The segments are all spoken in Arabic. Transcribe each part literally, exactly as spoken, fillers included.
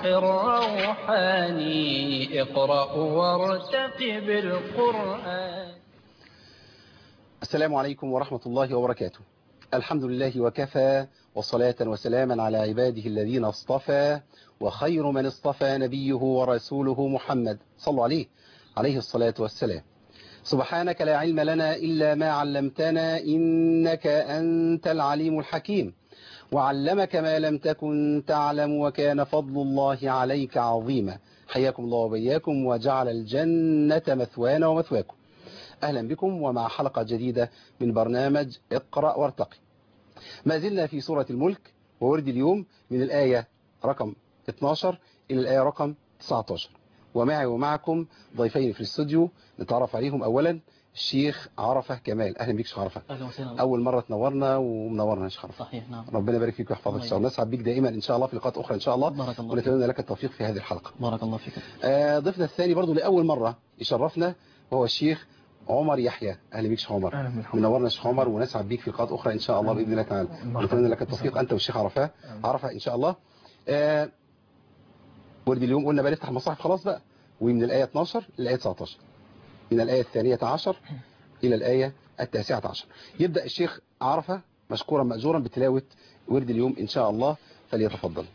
الروحاني اقرأ وارتقب القرآن. السلام عليكم ورحمة الله وبركاته. الحمد لله وكفى، وصلاة وسلاما على عباده الذين اصطفى، وخير من اصطفى نبيه ورسوله محمد صلوا عليه عليه الصلاة والسلام. سبحانك لا علم لنا إلا ما علمتنا إنك أنت العليم الحكيم، وعلمك ما لم تكن تعلم، وكان فضل الله عليك عظيما. حياكم الله وبياكم، وجعل الجنة مثوانا ومثواكم. أهلا بكم ومع حلقة جديدة من برنامج اقرأ وارتقي. ما زلنا في سورة الملك، وورد اليوم من الآية رقم اثناشر إلى الآية رقم تسعة عشر، ومعي ومعكم ضيفين في الاستوديو نتعرف عليهم. أولا الشيخ عرفة كمال. أهلا بك شيخ عرفة. أهلا وسهلا. أول مرة تنورنا ومنورنا يا شيخ عرفة. صحيح نعم. ربنا يبارك فيك ويحفظك إن شاء الله. نسعد بك دائما إن شاء الله في لقاءات أخرى إن شاء الله. بارك الله فيك. ونتمنى لك التوفيق في هذه الحلقة. بارك الله فيك. آه ضيفنا الثاني برضو لأول مرة يشرفنا وهو الشيخ عمر يحيى. اهلا بك شيخ عمر. منورنا شيخ عمر، ونسعد بيك في لقاءات اخرى ان شاء الله باذن الله تعالى. ونتمنى لك التوفيق انت والشيخ عرفه عرفه ان شاء الله. آه ورد اليوم قلنا بقى نفتح المصاحف خلاص بقى، ومن الايه اتناشر للايه تسعة عشر، من الايه الثانية عشر الى الايه التاسعة عشر. يبدا الشيخ عرفه مشكورا ماجورا بتلاوه ورد اليوم ان شاء الله، فليتفضل.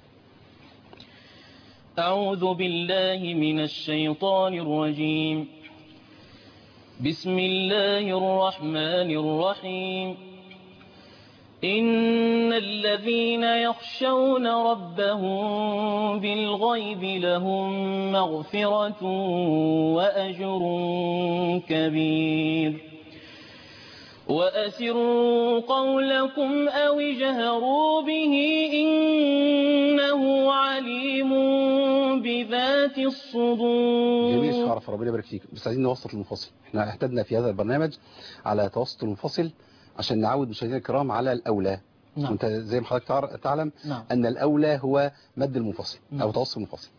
أعوذ بالله من الشيطان الرجيم. بسم الله الرحمن الرحيم. إن الذين يخشون ربهم بالغيب لهم مغفرة وأجر كبير. وأسروا قولكم أو اجهروا به إنه عليم بذات الصدور. جميل شيخ عرفة، ربنا يبارك فيك. بس عايزين نوسط المنفصل. احنا اعتدنا في هذا البرنامج على توسط المنفصل عشان نعود مشاهدينا الكرام على الأولى. نعم. وانت زي ما حضرتك تعلم نعم. أن الأولى هو مد المنفصل. نعم. أو توسط المنفصل.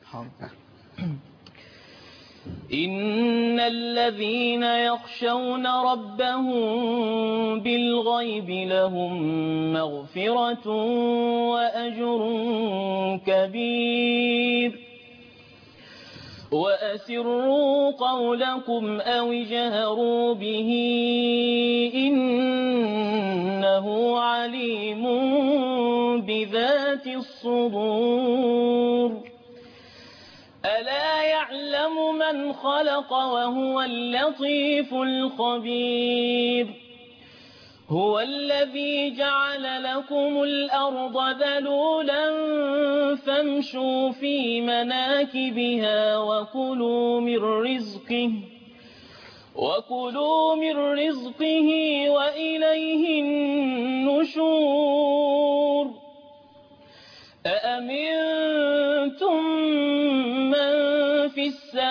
إن الذين يخشون ربهم بالغيب لهم مغفرة وأجر كبير. وأسروا قولكم أو اجهروا به إنه عليم بذات الصدور. ألا يعلم من خلق وهو اللطيف الخبير. هو الذي جعل لكم الأرض ذلولا فامشوا في مناكبها وكلوا من رزقه وكلوا من رزقه وإليه النشور. أأمنتم من في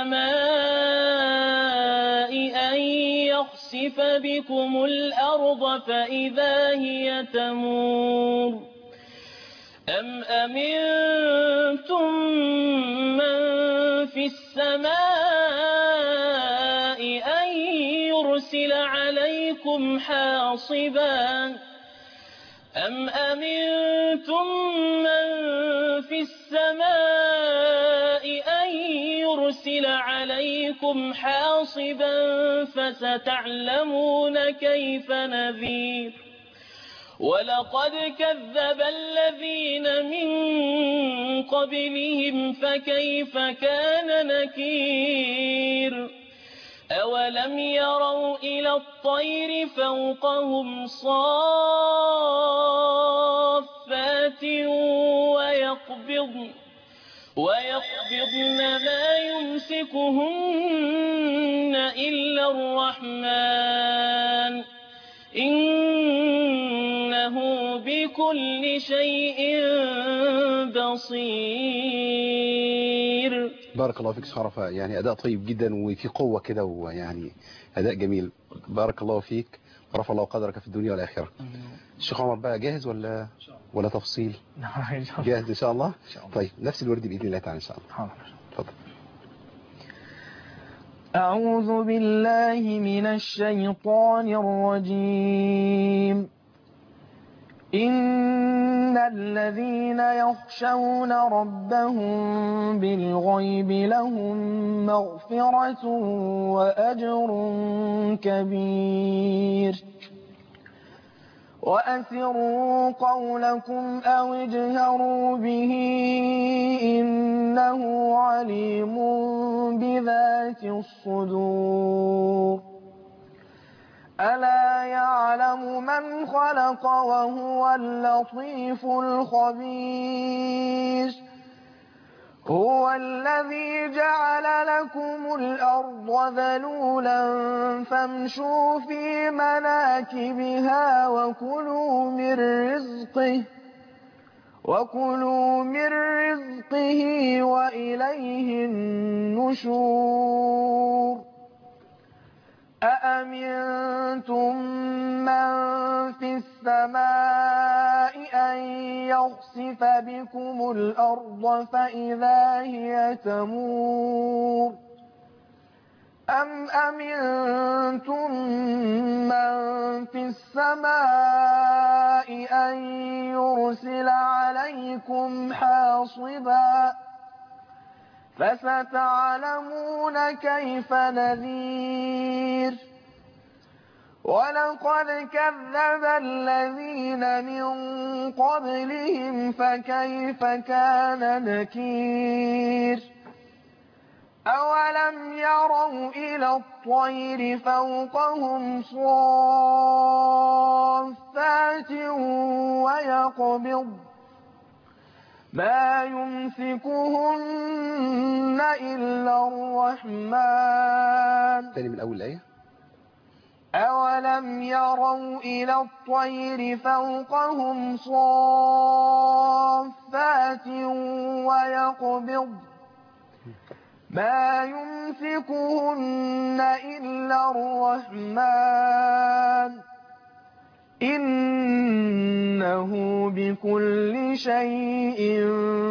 السماء أن يخسف بكم الأرض فإذا هي تمور. أم أمنتم من في السماء أن يرسل عليكم حاصبا أم أمنتم من في السماء أن يرسل عليكم حاصبا فستعلمون كيف نذير. ولقد كذب الذين من قبلهم فكيف كان نكير. أولم يروا إلى الطير فوقهم صافات ويقبضن ويقبضن ما يمسكهن إلا الرحمن إنه بكل شيء بصير. بارك الله فيك شيخ عرفة، يعني أداء طيب جدا وفي قوة كده، ويعني أداء جميل. بارك الله فيك، رفع الله قدرك في الدنيا والآخرة. الشيخ عمر بقى جاهز ولا ولا تفصيل؟ جاهز إن شاء الله. طيب نفس الورد بإذن الله تعالى إن شاء الله. تفضل. أعوذ بالله من الشيطان الرجيم. إن الذين يخشون ربهم بالغيب لهم مغفرة وأجر كبير وأسروا قولكم أو اجهروا به إنه عليم بذات الصدور ألا يعلم من خلق وهو اللطيف الخبير هو الذي جعل لكم الأرض ذلولا فامشوا في مناكبها وكلوا من رزقه وكلوا من رزقه وإليه النشور أأمنتم من في السماء أن يخسف بكم الأرض فإذا هي تمور أم أمنتم من في السماء أن يرسل عليكم حاصبا فستعلمون كيف نذير ولقد كذب الذين من قبلهم فكيف كان نكير أولم يروا إلى الطير فوقهم صافات ويقبض ما يمسكهن إلا الرحمن تاني من أول الآية. أولم يروا إلى الطير فوقهم صافات ويقبض ما يمسكهن إلا الرحمن إنه بكل شيء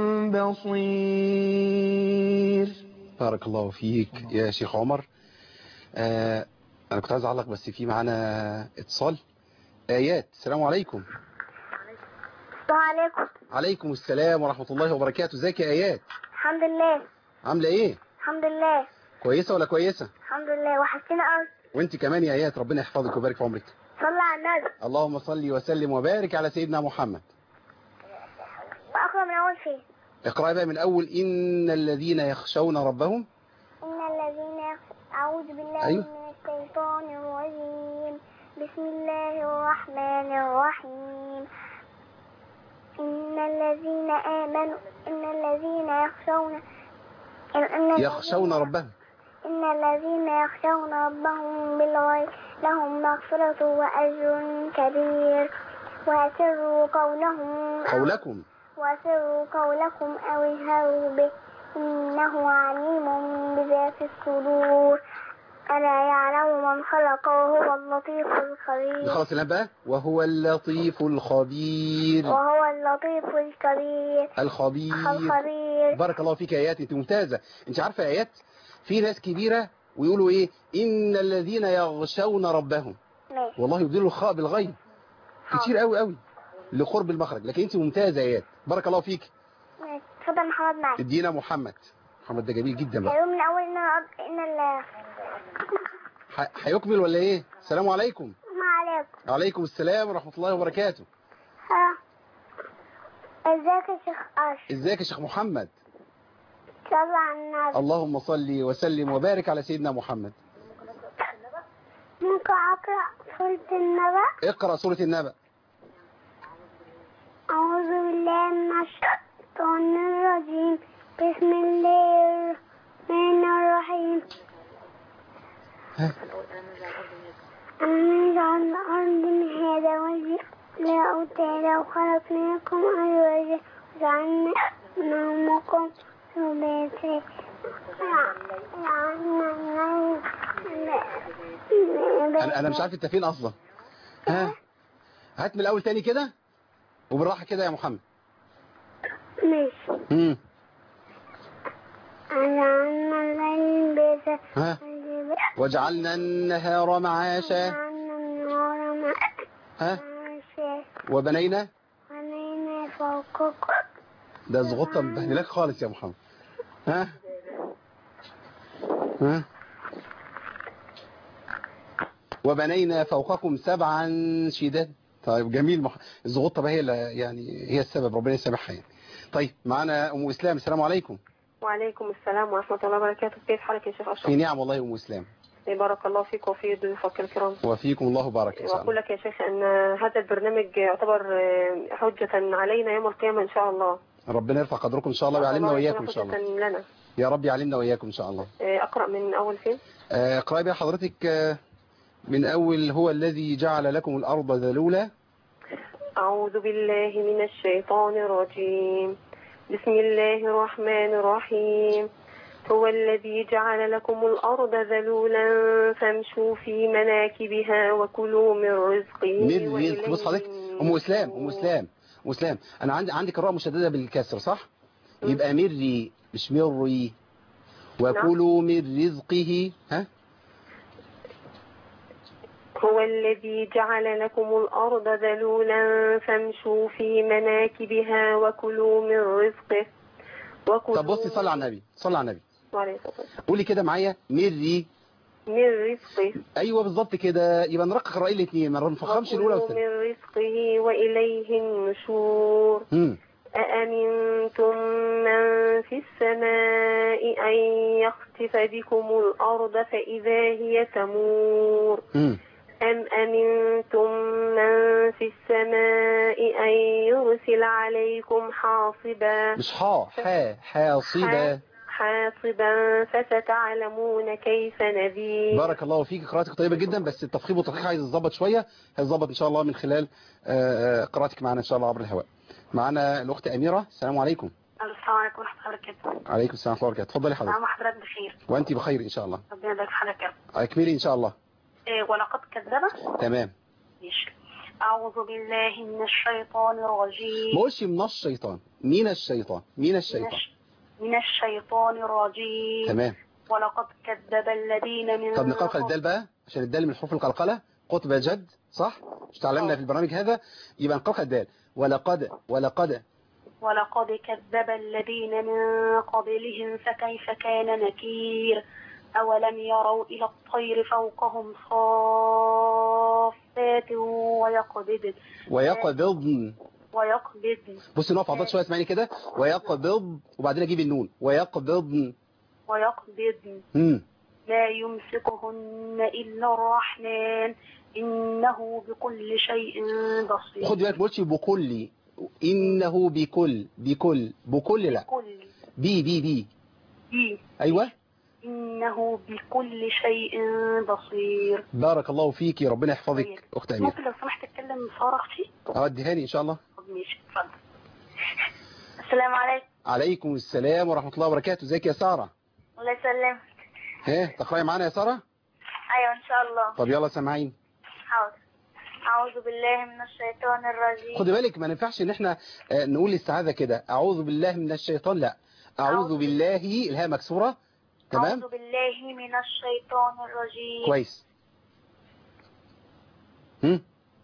بصير. بارك الله فيك يا شيخ عمر. آه أنا كنت عايز أعلق بس في معانا اتصال. آيات، السلام عليكم. وعليكم. عليكم السلام ورحمة الله وبركاته. ازيك يا آيات؟ الحمد لله. عاملة إيه؟ الحمد لله. كويسة ولا كويسة؟ الحمد لله. وحشتنا قوي. وانت كمان يا آيات، ربنا يحفظك ويبارك في عمرك. صلى على النبي. اللهم صل وسلم وبارك على سيدنا محمد. وأقرأ من أول فين؟ اقرأ بقى من أول إن الذين يخشون ربهم. إن الذين يخ... أعوذ بالله أيوه. من الشيطان الرجيم. بسم الله الرحمن الرحيم. إن الذين آمنوا إن الذين يخشون إن يخشون ربهم إن الذين يخشون ربهم بالغيب لهم مغفرة وأجر كبير وأسروا قولهم قولكم وأسروا قولكم أو اجهروا به إنه عليم بذات الصدور ألا يعلم من خلق وهو اللطيف الخبير. خلاص الآن بقى وهو اللطيف الخبير. وهو اللطيف الكبير الخبير. الخبير. بارك الله فيك يا آيات، انت ممتازة. انت عارفة يا آيات في ناس كبيرة ويقولوا ايه إن الذين يغشون ربهم، ماشي. والله يبدلوا الخاء بالغيب كتير قوي قوي لقرب المخرج، لكن انت ممتازة يا آيات، بارك الله فيك. ماشي. اتفضل محمد معاك. ادينا محمد. محمد ده جميل جدا بقى. هيقوم من أول إن أنا إن ال ح- هيكمل ولا ايه؟ السلام عليكم. ما عليكم. وعليكم السلام ورحمة الله وبركاته. ها ازيك يا شيخ أشرف؟ ازيك يا شيخ محمد؟ صلى على النبي. اللهم صل وسلم وبارك على سيدنا محمد. ممكن أقرأ سورة النبأ؟ اقرأ سورة النبأ. أعوذ بالله من الشيطان الرجيم. بسم الله الرحمن الرحيم. ها. أنا جعل الأرض مهادا وجعلنا أوتادا وخلقناكم أزواجا وجعلنا نومكم سباتا. انا انا مش عارف انت فين اصلا. ها هات من الاول تاني كده وبالراحه كده يا محمد. ماشي. امم وجعلنا الليل لباسا ها وجعلنا النهار معاشا. وجعلنا النهار ها معاشا وبنينا بنينا فوقكم ده زغطة مبهدلاك خالص يا محمد. ها ها وبنينا فوقكم سبعا شداد. طيب جميل. مح... الزغطة بقى هي اللي يعني هي السبب، ربنا يسامحها يعني. طيب معانا ام اسلام. السلام عليكم. وعليكم السلام ورحمة الله وبركاته. كيف حالك يا شيخ أشرف؟ في نعم والله يا ام اسلام. بارك الله فيك وفي ضيوفك الكرام. وفيكم الله بارك ان شاء الله. وأقول لك يا شيخ أن هذا البرنامج يعتبر حجة علينا يوم القيامة إن شاء الله. ربنا يرفع قدركم ان شاء الله ويعلمنا واياكم ان شاء الله. لنا. يا رب يعلمنا واياكم ان شاء الله. أقرأ من أول فين؟ اقرأي بقى حضرتك من أول. هو الذي جعل لكم الأرض ذلولا. أعوذ بالله من الشيطان الرجيم. بسم الله الرحمن الرحيم. هو الذي جعل لكم الأرض ذلولا فامشوا في مناكبها وكلوا من رزقه. من رزق. بص حضرتك أم إسلام أم إسلام أم إسلام أنا عندي عندي قراءة مشددة بالكسر صح؟ يبقى مري مش مري. وكلوا من رزقه. ها هو الذي جعل لكم الأرض ذلولا فامشوا في مناكبها وكلوا من رزقه. وكلوا. طب بصي صلي على النبي. صلي على النبي. قولي كده معايا. مري من رزقه. ايوه بالظبط كده. يبقى نرقق الرأي الاثنين ما نفخمش الاولى والثانيه. من رزقه واليه النشور. امم أأمنتم من في السماء أن يخسف بكم الأرض فإذا هي تمور. امم أم أمنتم من في السماء أن يرسل عليكم حاصبا. مش حا حا حاصبا حاصبا فستعلمون كيف نذير. بارك الله فيك. قراءتك طيبة جدا بس التفخيم والتدقيق عايز يتظبط شوية. هيتظبط إن شاء الله من خلال قراءتك معنا إن شاء الله عبر الهواء. معنا الأخت أميرة. السلام عليكم. السلام عليكم ورحمة الله وبركاته. عليكم السلام ورحمة الله وبركاته. اتفضلي حضرتك. نعم حضرتك بخير. وأنت بخير إن شاء الله. ربنا يبارك في حضرتك. اكملي إن شاء الله. إيه ولقد كذب. تمام. ماشي. أعوذ بالله من الشيطان الرجيم. ما قولش من الشيطان. مين الشيطان؟ مين الشيطان؟ من الشيطان الرجيم. تمام. ولقد كذب الذين من. طب نقلقل الدال بقى عشان الدال من حروف القلقلة. قطب جد صح؟ مش تعلمنا في البرنامج هذا. يبقى نقلقل الدال. ولقد ولقد ولقد كذب الذين من قبلهم فكيف كان نكير. أولم يروا إلى الطير فوقهم صافات ويقبضن ويقبضن ويقبضن. بصي نقف عضلات شوية اسمعيني كده. ويقبض وبعدين اجيب النون. ويقبضن ويقبضن امم لا يمسكهن إلا الرحمن إنه بكل شيء بصير. خد بالك ما قلتش بكل. إنه بكل بكل بكل لا بكل. بي بي بي بي. أيوة. إنه بكل شيء بصير. بارك الله فيك. ربنا يحفظك أخت أمير. ممكن لو سمحت تتكلم صار أختي؟ أوديها لي إن شاء الله. ماشي اتفضل. السلام عليكم. عليكم السلام ورحمة الله وبركاته. ازيك يا سارة؟ الله يسلمك. ها تقرأي معانا يا سارة؟ أيوة إن شاء الله. طب يلا سامعين. حاضر. أعوذ بالله من الشيطان الرجيم. خدي بالك ما ينفعش ان احنا نقول الاستعاذة كده. أعوذ بالله من الشيطان لا. أعوذ بالله الهاء مكسورة. تمام. أعوذ بالله من الشيطان الرجيم. كويس. هم؟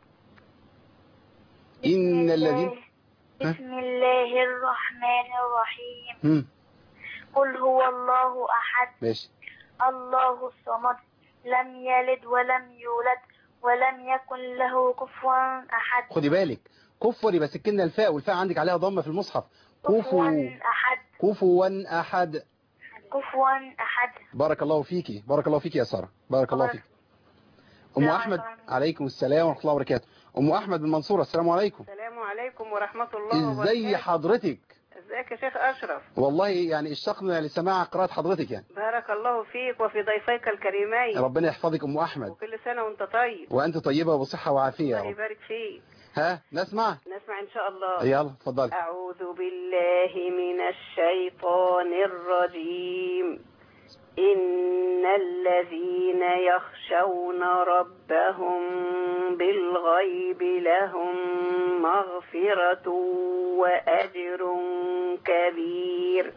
إن الذين. بسم الله الرحمن الرحيم. هم. قل هو الله أحد. ماشي. الله الصمد لم يلد ولم يولد ولم يكن له كفوا أحد. خدي بالك كفر يبقى سكننا الفاء والفاء عندك عليها ضمة في المصحف. كفوا أحد. كفوا أحد. كفوا أحد. بارك الله فيكي. بارك الله فيكي يا سارة. بارك الله فيك. أم أحمد. عليكم السلام ورحمة الله وبركاته. أم أحمد من المنصورة. السلام عليكم. السلام عليكم ورحمة الله وبركاته. ازي حضرتك؟ ازيك يا شيخ أشرف؟ والله يعني اشتقنا لسماع قراءة حضرتك يعني. بارك الله فيك وفي ضيفيك الكريمين. ربنا يحفظك أم أحمد. وكل سنة وانت طيب. وأنت طيبة وبصحة وعافية. الله يبارك فيك. ها نسمع؟ نسمع إن شاء الله. يلا اتفضلي. أعوذ بالله من الشيطان الرجيم. إن الذين يخشون ربهم بالغيب لهم مغفرة وأجر كبير.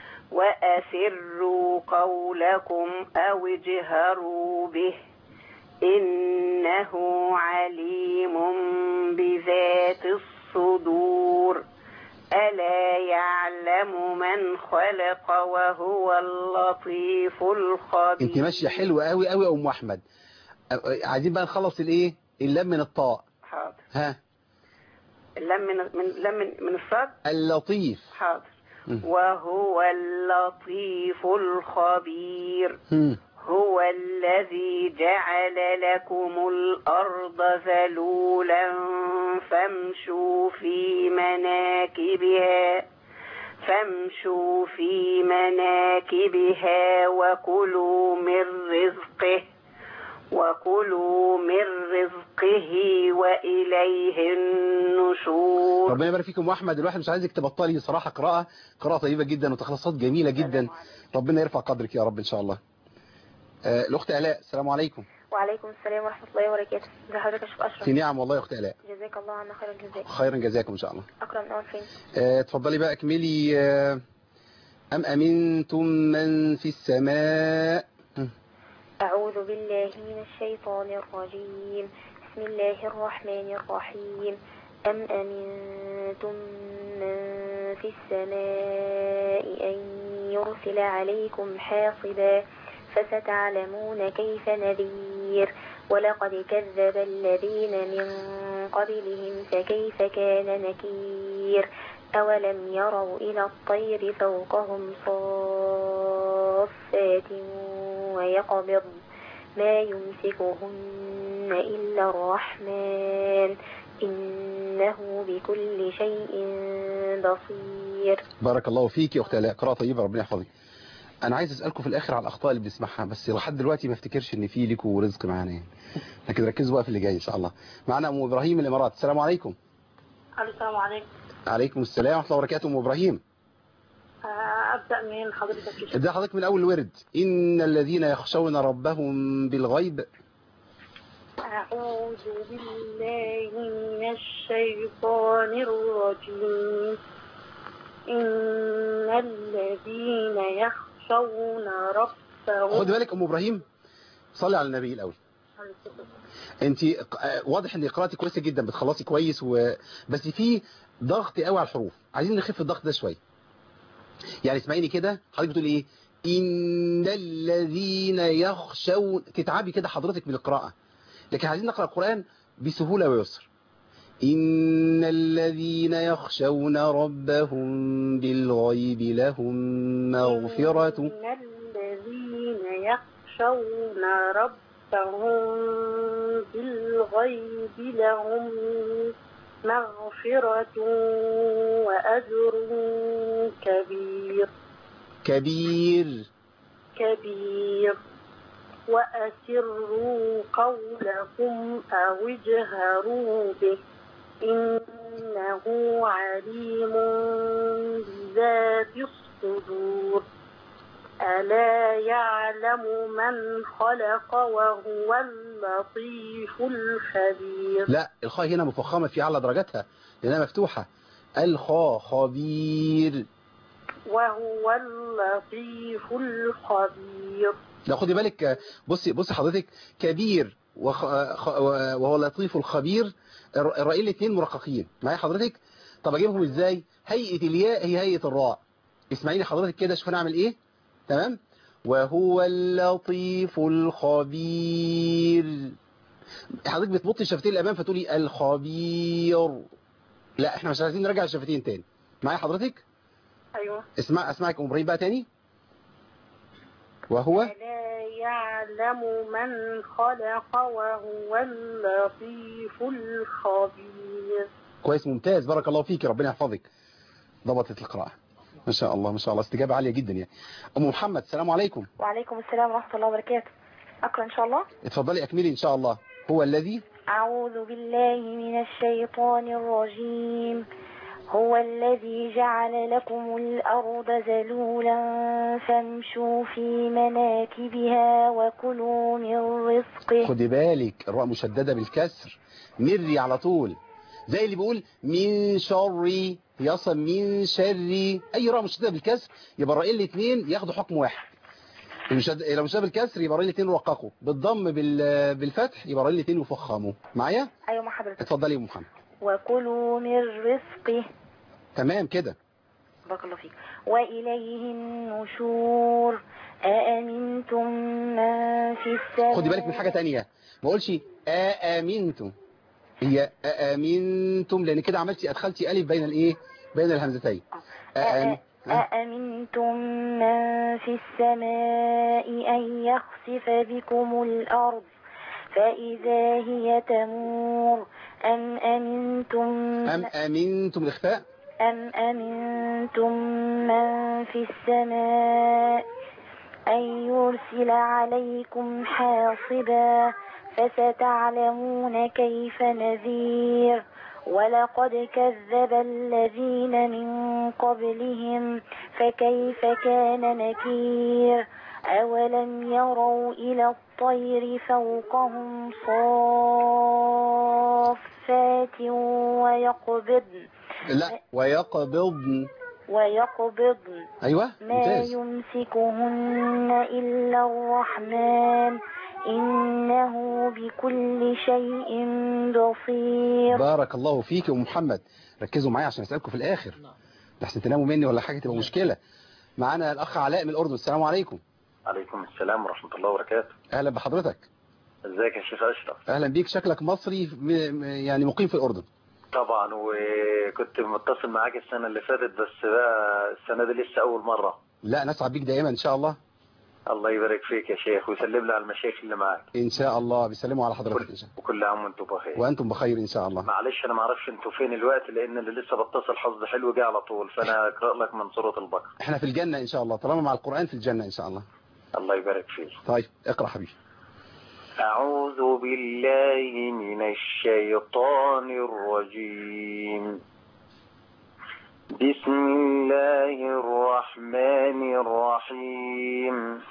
وأسروا قولكم أو اجهروا به إنه عليم بذات الصدور ألا يعلم من خلق وهو اللطيف الخبير. انت ماشيه حلوه قوي قوي يا ام احمد. عايزين بقى نخلص الايه اللام من الطاء. حاضر. ها اللام من من لام من, من الصاد. اللطيف. حاضر. وهو اللطيف الخبير. م. هو الذي جعل لكم الأرض ذلولا فامشوا في مناكبها فامشوا في مناكبها وكلوا من رزقه وكلوا من رزقه وإليه النشور. ربنا يبارك فيكم. واحمد الواحد مش عايزك تبطلي صراحة قراءة قراءة طيبة جدا وتخلصات جميلة جدا. ربنا يرفع قدرك يا رب إن شاء الله. آه الأخت آلاء السلام عليكم. وعليكم السلام ورحمة الله وبركاته. ازي حضرتك يا شيخ أشرف؟ في نعم والله يا أخت آلاء. جزاك الله عنا خير الجزاء. خيرا جزاكم إن شاء الله. أكرم نور فين؟ آه اتفضلي بقى اكملي. آه أم أمنتم من في السماء. أعوذ بالله من الشيطان الرجيم. بسم الله الرحمن الرحيم. أم أمنتم من في السماء أن يرسل عليكم حاصبا فستعلمون كيف نذير. ولقد كذب الذين من قبلهم فكيف كان نكير. أولم يروا إلى الطير فوقهم صافات ويقبض ما يمسكهن إلا الرحمن إنه بكل شيء بصير. بارك الله فيك يا أخت آلاء. قراءة طيبة ربنا يحفظك. أنا عايز أسألكم في الآخر على الأخطاء اللي بنسمعها بس لحد دلوقتي ما افتكرش إن في لكم رزق معانا يعني. لكن ركزوا بقى في اللي جاي إن شاء الله. معنا أم إبراهيم من الإمارات. السلام عليكم. السلام عليكم. عليكم السلام ورحمة الله وبركاته. أم إبراهيم أبدأ من حضرتك؟ ابدأ حضرتك من أول الورد. إن الذين يخشون ربهم بالغيب. أعوذ بالله من الشيطان الرجيم. إن الذين يخشون ربهم. خد بالك أم إبراهيم صلي على النبي الأول. انت واضح ان قراءتك كويسه جدا بتخلصي كويس و... بس في ضغط قوي على الحروف. عايزين نخف الضغط ده شويه. يعني اسمعيني كده حضرتك بتقول ايه ان الذين يخشون تتعبي كده حضرتك من القراءه. لكن عايزين نقرا القران بسهوله ويسر. ان الذين يخشون ربهم بالغيب لهم مغفره. ان الذين يخشون ربهم فهم بالغيب لهم مغفرة وأجر كبير. كبير كبير. وأسروا قولكم أو اجهروا به إنه عليم بذات الصدور ألا يعلم من خلق وهو اللطيف الخبير. لا الخاء هنا مفخمة في أعلى درجاتها لأنها مفتوحة. الخاء خبير. وهو اللطيف الخبير. لا خدي بالك بصي بصي حضرتك كبير وخ... وهو اللطيف الخبير. الرأيين الاثنين مرققين معايا حضرتك. طب أجيبهم إزاي؟ هيئة الياء هي هيئة الراء. اسمعيني حضرتك كده شوف نعمل إيه. تمام. وهو اللطيف الخبير. حضرتك بتبطي الشفتين الامام فتقولي الخبير. لا احنا مش عايزين نرجع الشفتين تاني. معايا حضرتك؟ ايوه. اسمع اسمعك ام ابراهيم بقى تاني. وهو لا يعلم من خلق وهو اللطيف الخبير. كويس ممتاز بارك الله فيك ربنا يحفظك. ضبطت القراءة ما شاء الله ما شاء الله استجابة عالية جدا يعني. ام محمد السلام عليكم. وعليكم السلام ورحمة الله وبركاته. أقرأ إن شاء الله. اتفضلي أكملي إن شاء الله. هو الذي أعوذ بالله من الشيطان الرجيم. هو الذي جعل لكم الأرض ذلولا فامشوا في مناكبها وكلوا من رزقه. خدي بالك الراء مشددة بالكسر. مري على طول زي اللي بيقول من شر يصل من شر. أي راء مشددة بالكسر يبقى الرأيين الاثنين ياخدوا حكم واحد. المشد... لو مشد بالكسر يبقى الاثنين رققوا، بالضم بال... بالفتح يبقى الاثنين يفخموا. معايا؟ ايوه مع حضرتك. اتفضلي يا ام محمد. وكلوا من رزقه. تمام كده. بارك الله فيك. وإليه النشور. أأمنتم من في السماء. خدي بالك من حاجة تانية، ما اقولش أأمنتم، هي أأمنتم، لأن كده عملتي أدخلتي ألف بين الإيه؟ بين الهمزتين. أأ... أأمنتم من في السماء أن يخسف بكم الأرض فإذا هي تمور أم أمنتم أم أمنتم الإخفاء أم أمنتم من في السماء أن يرسل عليكم حاصبا فستعلمون كيف نذير. ولقد كذب الذين من قبلهم فكيف كان نكير. أولم يروا إلى الطير فوقهم صافات ويقبضن لا ويقبضن ويقبضن أيوة ما ممتاز. يمسكهن إلا الرحمن إنه بكل شيء بصير. بارك الله فيك يا أم محمد. ركزوا معايا عشان أسألكم في الآخر لحسن تناموا مني ولا حاجة تبقى مشكلة. معانا الأخ علاء من الأردن. السلام عليكم. عليكم السلام ورحمة الله وبركاته. أهلا بحضرتك. ازيك يا شيخ أشرف؟ أهلا بيك، شكلك مصري م... يعني مقيم في الأردن. طبعا، وكنت متصل معاك السنة اللي فاتت بس بقى السنة دي لسه أول مرة. لا نسعد بيك دائما إن شاء الله. الله يبارك فيك يا شيخ ويسلم لي على المشايخ اللي معاك. إن شاء الله بيسلموا على حضرتك إن شاء الله. وكل عام وانتم بخير. وأنتم بخير إن شاء الله. معلش أنا ما اعرفش انتوا فين الوقت لأن اللي لسه بتصل حظ حلو جه على طول، فأنا أقرأ لك من سورة البقرة. إحنا في الجنة إن شاء الله، طالما مع القرآن في الجنة إن شاء الله. الله يبارك فيك. طيب اقرأ حبيبي. أعوذ بالله من الشيطان الرجيم. بسم الله الرحمن الرحيم.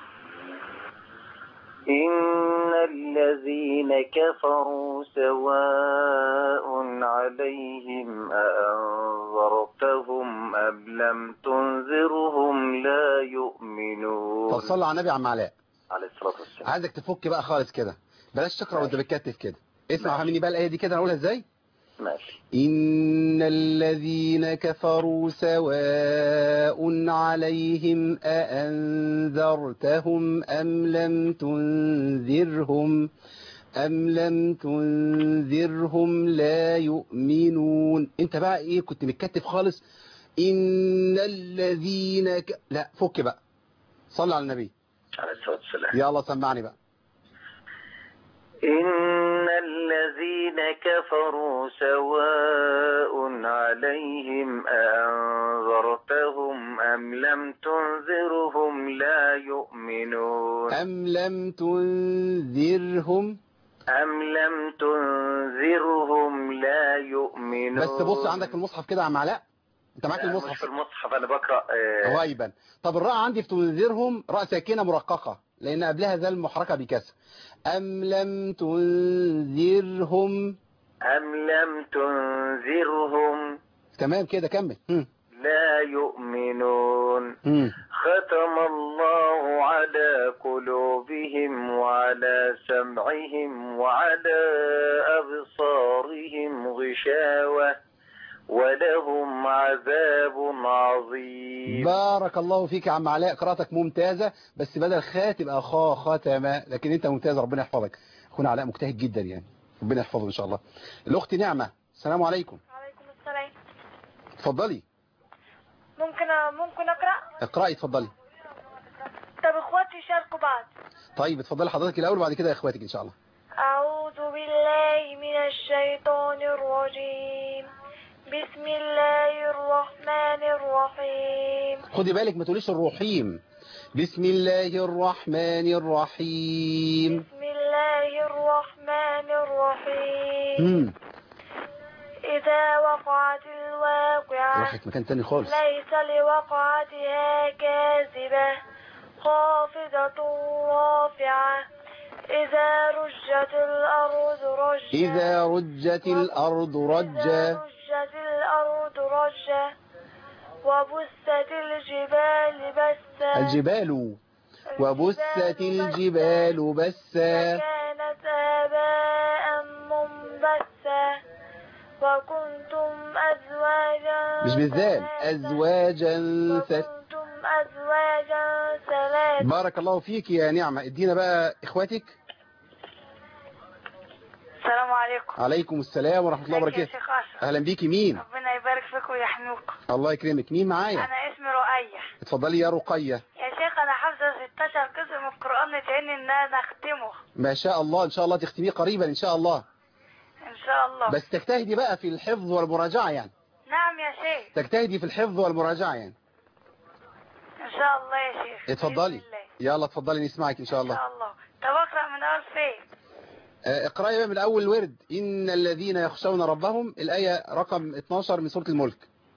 إن الذين كفروا سواء عليهم أأنذرتهم أم لم تنذرهم لا يؤمنون. طب صلى على النبي عم علاء عليه الصلاة والسلام. عايزك تفك بقى خالص كده، بلاش تقرأ وانت بتكتف كده. اسمع مني بقى الآية دي كده، نقولها ازاي؟ ماشي. إن الذين كفروا سواء عليهم أأنذرتهم أم لم تنذرهم أم لم تنذرهم لا يؤمنون. انت بقى ايه كنت متكتف خالص. إن الذين ك... لا فك بقى، صلى على النبي عليه الصلاة والسلام. يلا سمعني بقى. إن الذين كفروا سواء عليهم أأنذرتهم أم لم تنذرهم لا يؤمنون. أم لم تنذرهم أم لم تنذرهم لا يؤمنون. بس بص عندك في المصحف كده يا عم علاء، انت معاك المصحف؟ مش في المصحف، انا بقرا آه غايبا. طب الراء عندي في تنذرهم راء ساكنه مرققه لان قبلها ذال محركه بكسر. ام لم تنذرهم ام لم تنذرهم تمام كده كمل. م. لا يؤمنون. م. ختم الله على قلوبهم وعلى سمعهم وعلى أبصارهم غشاوة ولهم عذاب عظيم. بارك الله فيك يا عم علاء، قراءتك ممتازة، بس بدل خاء تبقى خاء ختمة، لكن انت ممتاز ربنا يحفظك. اخونا علاء مجتهد جدا يعني، ربنا يحفظه ان شاء الله. الاخت نعمة. السلام عليكم. وعليكم السلام. اتفضلي. ممكن ممكن اقرا؟ اقراي اتفضلي. طب اخواتي شاركوا بعض. طيب اتفضلي حضرتك الاول وبعد كده اخواتك ان شاء الله. اعوذ بالله من الشيطان الرجيم. بسم الله الرحمن الرحيم. خدي بالك ما تقوليش الرحيم. بسم الله الرحمن الرحيم. بسم الله الرحمن الرحيم. امم إذا وقعت الواقعة. روحك مكان تاني خالص. ليس لوقعتها كاذبة خافضة رافعة. إذا رجت الأرض رجا. إذا رجت الأرض رجا. رجت الأرض رجا. وبست الجبال بسا. الجبال وبست الجبال بسا فكانت هباء منبثا وكنتم أزواجا مش بالذال أزواجا ثلاثة. وكنتم أزواجا ثلاثة. بارك الله فيك يا نعمة. ادينا بقى إخواتك. السلام عليكم. عليكم السلام ورحمة الله وبركاته. أهلا بيكي. مين؟ ربنا يبارك فيك ويحميك. الله يكرمك. مين معايا؟ أنا اسمي رقية. اتفضلي يا رقية. يا شيخ أنا حافظة ستاشر جزء من القرآن، ندعيني إن أنا أختمه. ما شاء الله. إن شاء الله تختميه قريبا إن شاء الله. إن شاء الله. بس تجتهدي بقى في الحفظ والمراجعة يعني. نعم يا شيخ. تجتهدي في الحفظ والمراجعة يعني. إن شاء الله يا شيخ. اتفضلي. يلا اتفضلي نسمعك إن شاء الله. إن شاء الله. طب أقرأ من أول فين؟ اقرأي بقى من أول ورد. إن الذين يخشون ربهم، الآية رقم اتناشر من سورة الملك.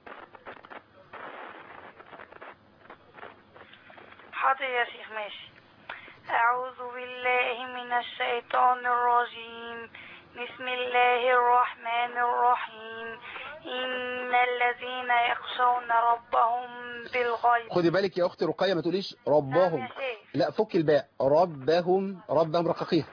حاضر يا شيخ ماشي. أعوذ بالله من الشيطان الرجيم. بسم الله الرحمن الرحيم. إن الذين يخشون ربهم بالغيب. خدي بالك يا أختي رقية، ما تقوليش ربهم. نعم يا شيخ. لا فك الباء. ربهم. ربهم رققيها.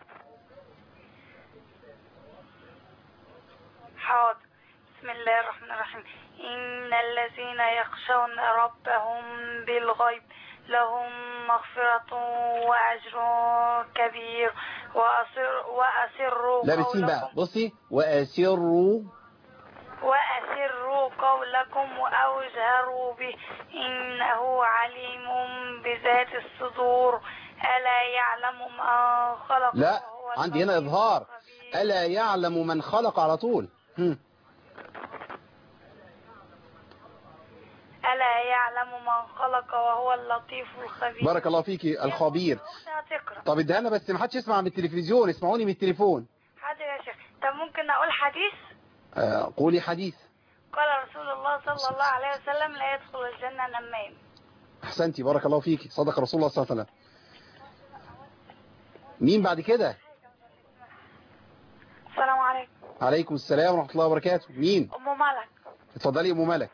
حاضر. بسم الله الرحمن الرحيم. إن الذين يخشون ربهم بالغيب لهم مغفرة وأجر كبير وأسر وأسروا لا بالسين بقى. بصي وأسروا وأسروا قولكم أو اجهروا به إنه عليم بذات الصدور. ألا يعلم من خلق؟ لا عندي هنا إظهار. ألا يعلم من خلق على طول. هم. ألا يعلم من خلق وهو اللطيف الخبير. بارك الله فيكي. الخبير. طب ادهنا بس ما حدش يسمع من التلفزيون، اسمعوني من التليفون. حاضر يا شيخ. طب ممكن أقول حديث؟ آه قولي حديث. قال رسول الله صلى الله عليه وسلم لا يدخل الجنة نمام. أحسنتي. بارك الله فيكي. صدق رسول الله صلى الله عليه وسلم. مين بعد كده؟ السلام عليكم. عليكم السلام ورحمة الله وبركاته. مين؟ أم ملك. اتفضلي أم ملك.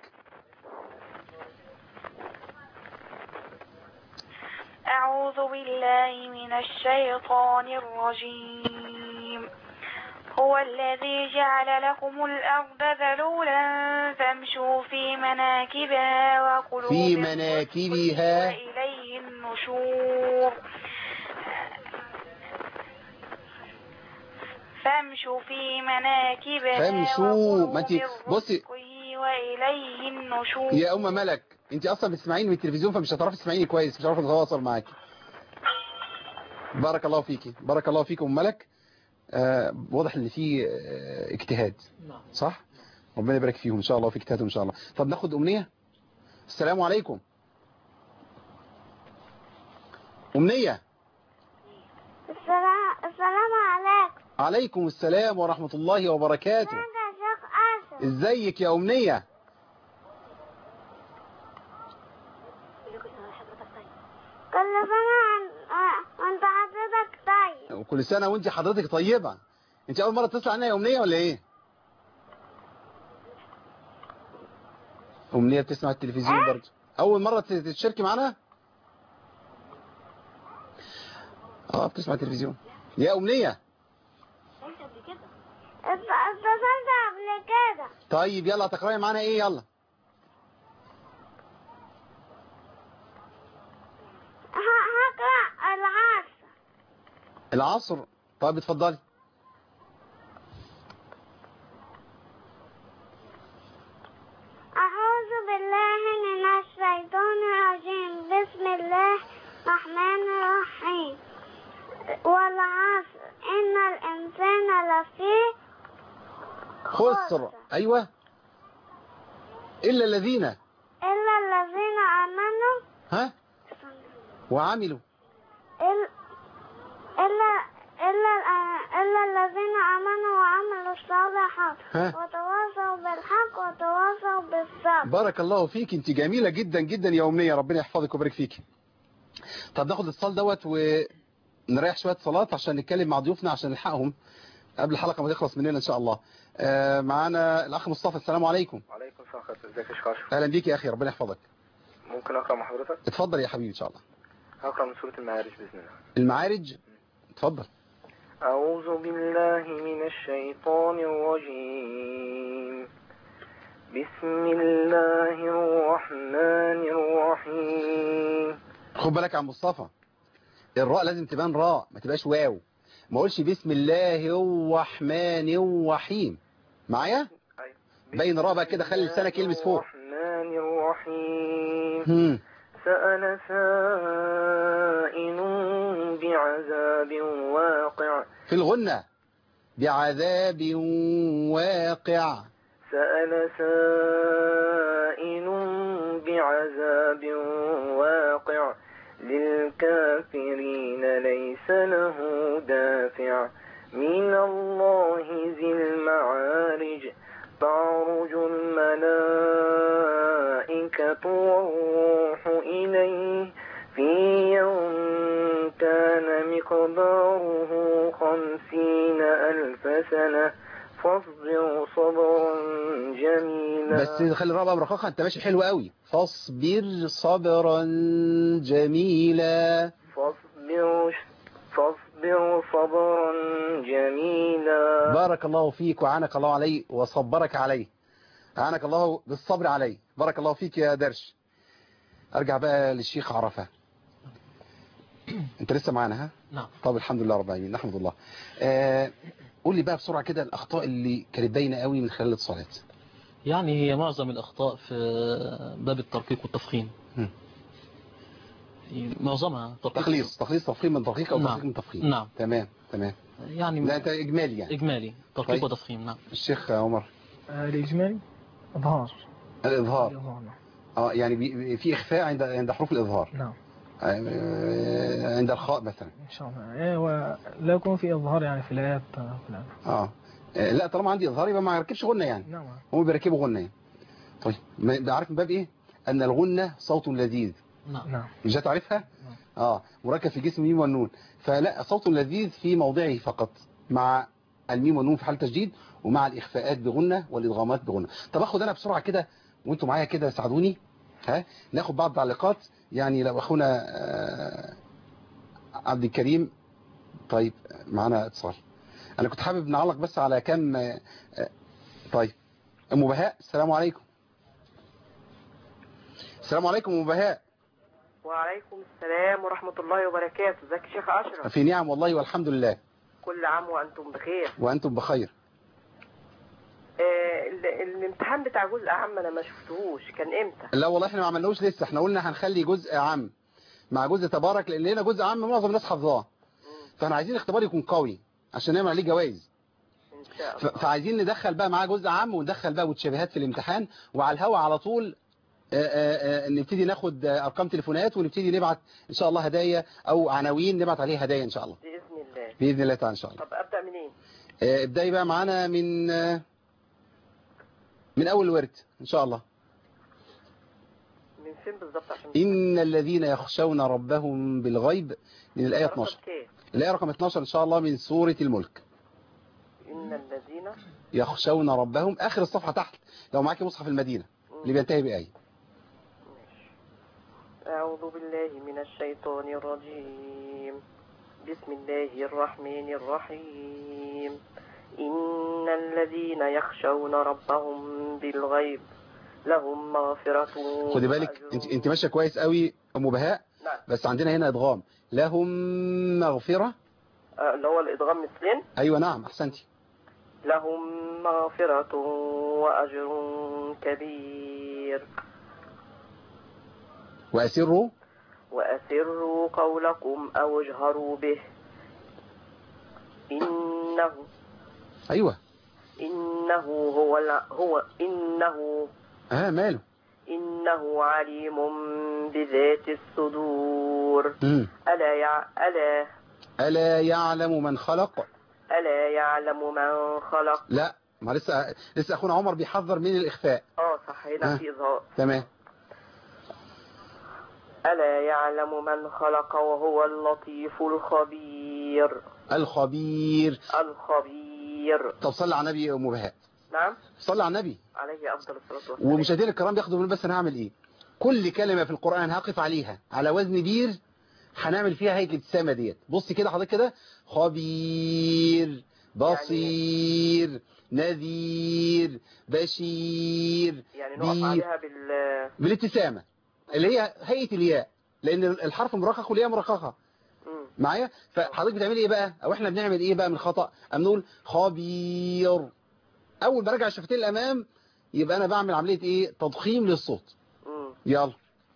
أعوذ بالله من الشيطان الرجيم. هو الذي جعل لكم الأرض ذلولا فامشوا في مناكبها وكلوا في مناكبها وإليه النشور. فامشوا في مناكبها فامشوا. ما انت بصي وإليه النشور. يا أم ملك انت اصلا بتسمعيني من التلفزيون فمش هتعرفي تسمعيني كويس، مش هعرف اتواصل معاكي. بارك الله فيكي. بارك الله فيكم أم ملك. آه واضح ان في آه اجتهاد صح. ربنا يبارك فيهم ان شاء الله، في اجتهادهم ان شاء الله. طب ناخد أمنية. السلام عليكم. أمنية. السلام السلام عليكم. عليكم السلام ورحمة الله وبركاته. ازيك يا أمنية؟ كل سنة وانت حضرتك طيب. وكل سنة وانت حضرتك طيبة. انت أول مرة تطلع عنها يا أمنية ولا ايه؟ أمنية بتسمع التلفزيون أه؟ برضه أول مرة تشاركي معنا؟ اه بتسمع التلفزيون يا أمنية. اتصلت قبل كده. طيب يلا تقرأي معانا ايه؟ يلا هقرأ العصر. العصر. طيب اتفضلي. أعوذ بالله من الشيطان الرجيم. بسم الله الرحمن الرحيم. والعصر إن الإنسان لفي خسر. أيوة. إلا الذين إلا الذين آمنوا ها وعملوا إلا إلا إلا, إلا الذين آمنوا وعملوا الصالحات وتواصوا بالحق وتواصوا بالصبر. بارك الله فيك. انت جميلة جدا جدا يا أمنية. ربنا يحفظك ويبارك فيك. طب ناخد الاتصال دوت ونريح شوية صلاة عشان نتكلم مع ضيوفنا عشان نلحقهم قبل الحلقة ما تخلص مننا إن شاء الله. آه معانا الأخ مصطفى. السلام عليكم. وعليكم السلام. ازيك يا شيخ اشرف؟ أهلا بيك يا أخي. ربنا يحفظك. ممكن أقرأ مع حضرتك؟ اتفضل يا حبيبي إن شاء الله. هقرأ من سورة المعارج بإذن الله. المعارج، اتفضل. أعوذ بالله من الشيطان الرجيم. بسم الله الرحمن الرحيم. خد بالك يا عم مصطفى، الراء لازم تبان راء ما تبقاش واو. ما اقولش بسم الله الرحمن الرحيم. معايا؟ بين راء بقى كده، خلي لسانك يلمس فوق. الرحمن الرحيم. هم. سأل سائل بعذاب واقع. في الغنة بعذاب واقع. سأل سائل بعذاب واقع للكافرين ليس له دافع من الله ذي المعارج تعرج الملائكة والروح إليه في يوم كان مقداره خمسين ألف سنة فاصبر صبرا جميلا. بس خلي الرابعة برقاقة، انت ماشي حلو قوي. فاصبر صبرا جميلا. فاصبر فاصبر صبرا جميلا. بارك الله فيك وعانك الله عليه وصبرك عليه. عانك الله بالصبر عليه. بارك الله فيك يا درش. ارجع بقى للشيخ عرفة. انت لسه معانا ها؟ نعم. طب الحمد لله رب العالمين، نحمد الله. آه قول لي بقى بسرعة كده الأخطاء اللي كانت باينة قوي من خلال الاتصالات. يعني هي معظم الأخطاء في باب الترقيق والتفخيم. هم. معظمها ترقيق. تخليص تخليص تفخيم من ترقيق أو نعم. ترقيق من تفخيم. نعم. تمام تمام. يعني لا انت إجمالي يعني. إجمالي ترقيق طيب. وتفخيم. نعم. الشيخ عمر. آه الإجمالي إظهار. الإظهار. الإظهار نعم. اه يعني بي في إخفاء عند عند حروف الإظهار. نعم. آه عند الخاء مثلا. إن شاء الله. إيه ولا يكون في إظهار يعني في الآيات في الآيات. اه لا طالما عندي إظهار يبقى ما يركبش غنة يعني. نعم. هم بيركبوا غنة يعني. طيب ده عارف من باب إيه؟ أن الغنة صوت لذيذ. نعم. نعم. مش هتعرفها؟ اه مركب في جسم ميم والنون، فلا صوت لذيذ في موضعه فقط مع الميم والنون في حال تشديد، ومع الإخفاءات بغنة والإدغامات بغنة. طب أخد أنا بسرعة كده وانتوا معايا كده ساعدوني، ها ناخد بعض التعليقات. يعني لو أخونا آه عبد الكريم. طيب معانا اتصال. أنا كنت حابب نعلق بس على كم آه طيب أم بهاء. السلام عليكم. السلام عليكم أم بهاء. وعليكم السلام ورحمة الله وبركاته. ازيك يا شيخ أشرف؟ في نعم والله والحمد لله. كل عام وأنتم بخير. وأنتم بخير. آه الامتحان بتاع جزء عام أنا ما شفتهوش، كان إمتى؟ لا والله احنا ما عملناهوش لسه. احنا قلنا هنخلي جزء عام مع جزء تبارك، لأن هنا جزء عام معظم الناس حافظاه، فاحنا عايزين اختبار يكون قوي عشان نعمل عليه جوائز. إن شاء الله. فعايزين ندخل بقى معاه جزء عام وندخل بقى متشابهات في الامتحان، وعلى الهوا على طول آآ آآ نبتدي ناخد ارقام تليفونات ونبتدي نبعت ان شاء الله هدايا او عناوين نبعت عليها هدايا ان شاء الله باذن الله. باذن الله تعالى ان شاء الله. طب ابدا منين؟ ابداي بقى معانا من من اول ورد ان شاء الله. من فين بالظبط؟ عشان ان الذين يخشون ربهم بالغيب، من الايه اتناشر. الايه رقم اتناشر ان شاء الله من سوره الملك. ان الذين يخشون ربهم، اخر الصفحه تحت لو معاكي مصحف المدينه اللي بينتهي بايه. أعوذ بالله من الشيطان الرجيم. بسم الله الرحمن الرحيم. إن الذين يخشون ربهم بالغيب لهم مغفرة. خدي بالك انت انت ماشيه كويس قوي ام بهاء. نعم. بس عندنا هنا ادغام. لهم مغفرة. آه اللي هو الادغام مثلين. ايوه نعم احسنتي. لهم مغفرة وأجر كبير. وأسروا وأسروا قولكم أو اجهروا به إنه أيوة إنه هو هو إنه آه ماله إنه عليم بذات الصدور. مم. ألا يع... ألا ألا يعلم من خلق. ألا يعلم من خلق. لا ما لسه لسه أخونا عمر بيحذر من الإخفاء. اه صح هنا آه. في إظهار. تمام. ألا يعلم من خلق وهو اللطيف الخبير. الخبير. الخبير. طب صلي على النبي يا أم بهاء. نعم. صلي على النبي. عليه أفضل الصلاة والسلام. ومشاهدينا الكرام بياخدوا من بس أنا هعمل إيه؟ كل كلمة في القرآن هقف عليها على وزن بير هنعمل فيها هيئة الابتسامة ديت. بصي كده حضرتك كده، خبير، بصير، نذير، بشير، يعني نقف بير، عليها بال بالابتسامة اللي هي هيئة الياء، لأن الحرف مرقق والياء مرققة معايا. فحضرتك بتعملي ايه بقى، او احنا بنعمل ايه بقى من الخطأ؟ ام نقول خبير، اول ما ارجع الشفتين الامام يبقى انا بعمل عملية ايه، تضخيم للصوت. مم. يلا.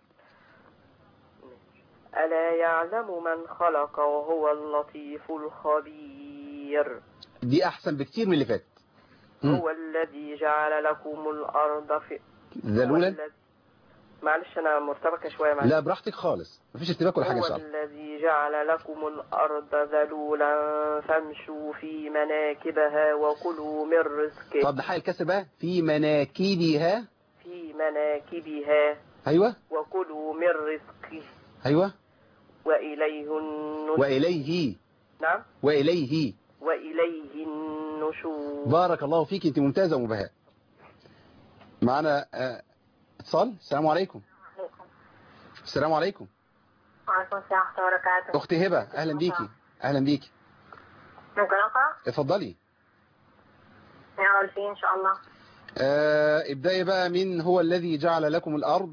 ألا يعلم من خلق وهو اللطيف الخبير. دي احسن بكتير من اللي فات. هو الذي جعل لكم الارض في ذلولا. معلش انا مرتبكه شويه معلش. لا براحتك خالص، مفيش ارتباك ولا حاجه ان شاء الله. هو الذي جعل لكم الارض ذلولا فامشوا في مناكبها وكلوا من رزقه. طب نحقق الكسر بقى، في مناكبها. في مناكبها. ايوه. وكلوا من رزقه. ايوه. واليه النشور. واليه. نعم. واليه. واليه النشور. بارك الله فيك، انت ممتازه ومبهاء. معانا اه اتصال. السلام عليكم. السلام عليكم. وعليكم السلام ورحمة الله وبركاته. اختي هبه، اهلا بيكي. اهلا بيكي. ممكن اقرا؟ اتفضلي. نعمل فيه ان شاء الله. آه ابدأي بقى من هو الذي جعل لكم الارض.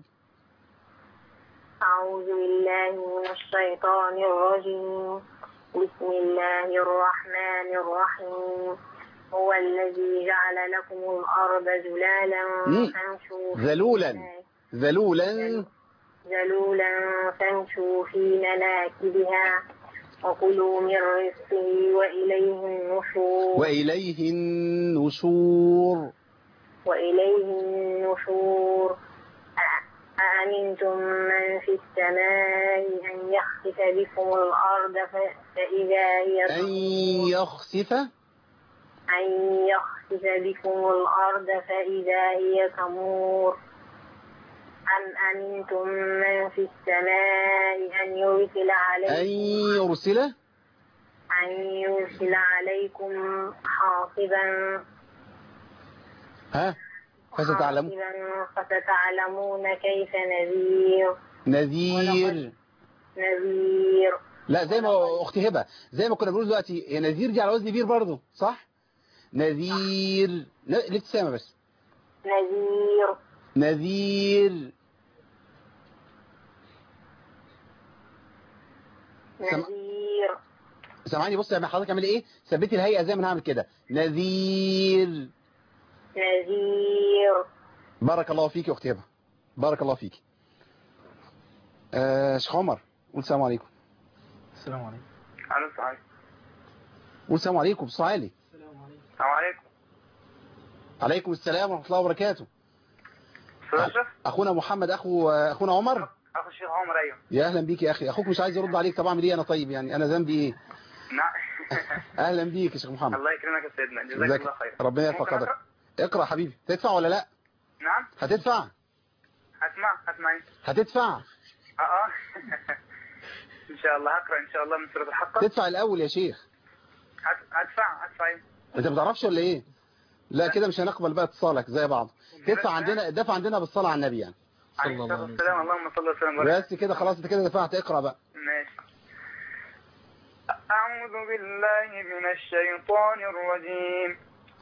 اعوذ بالله من الشيطان الرجيم. بسم الله الرحمن الرحيم. هو الذي جعل لكم الارض ذلالا فامشوا ذلولا ذلولا ذلولا فامشوا في مناكبها وكلوا من رزقه وإليه النشور. وإليه النشور. وإليه النشور. أأمنتم من في السماء أن يخسف بكم الأرض فإذا هي أن يخسف أن يخسف بكم الأرض فإذا هي تمور. أم أمنتم من في السماء أن يرسل عليكم أن يرسل أن يرسل عليكم حاصبا ها فستعلمون فستعلمون كيف نذير. نذير نذير. لا زي ما اختي هبه، زي ما كنا بنقول دلوقتي، يا نذير دي على وزن بير برضه، صح؟ نذير الابتسامه بس. نذير. نذير. نذير. سامعاني؟ بص يا حضرتك اعملي ايه، ثبتي الهيئه زي ما انا هعمل كده. نذير. نذير. بارك الله فيك يا اختي هبه، بارك الله فيك. آه شيخ عمر، قول السلام عليكم. السلام عليكم. الو السلام عليكم. قول السلام عليكم بصوت عالي. السلام عليكم. السلام عليكم. عليكم السلام ورحمه الله وبركاته. اخونا محمد، اخو اخونا عمر. اخو الشيخ عمر. ايوه. يا اهلا بيك يا اخي. اخوك مش عايز يرد عليك، طب اعمل ايه انا؟ طيب يعني انا ذنبي ايه؟ نعم. اهلا بيك يا شيخ محمد. الله يكرمك يا سيدنا، جزاك الله خير. ربنا يرفع قدرك. اقرا حبيبي. تدفع ولا لا؟ نعم. هتدفع؟ هسمع هسمع ايه؟ هتدفع؟ اه اه ان شاء الله هقرا ان شاء الله من سوره الحق. تدفع الاول يا شيخ. هدفع هدفع ايه؟ انت ما بتعرفش ولا ايه؟ لا كده مش هنقبل بقى اتصالك زي بعض. تدفع عندنا، الدفع عندنا بالصلاه على النبي يعني. صلى الله عليه وسلم. اللهم صل وسلم وبارك. بس كده خلاص، انت كده دفعت. اقرا بقى. ماشي. أعوذ بالله من الشيطان الرجيم.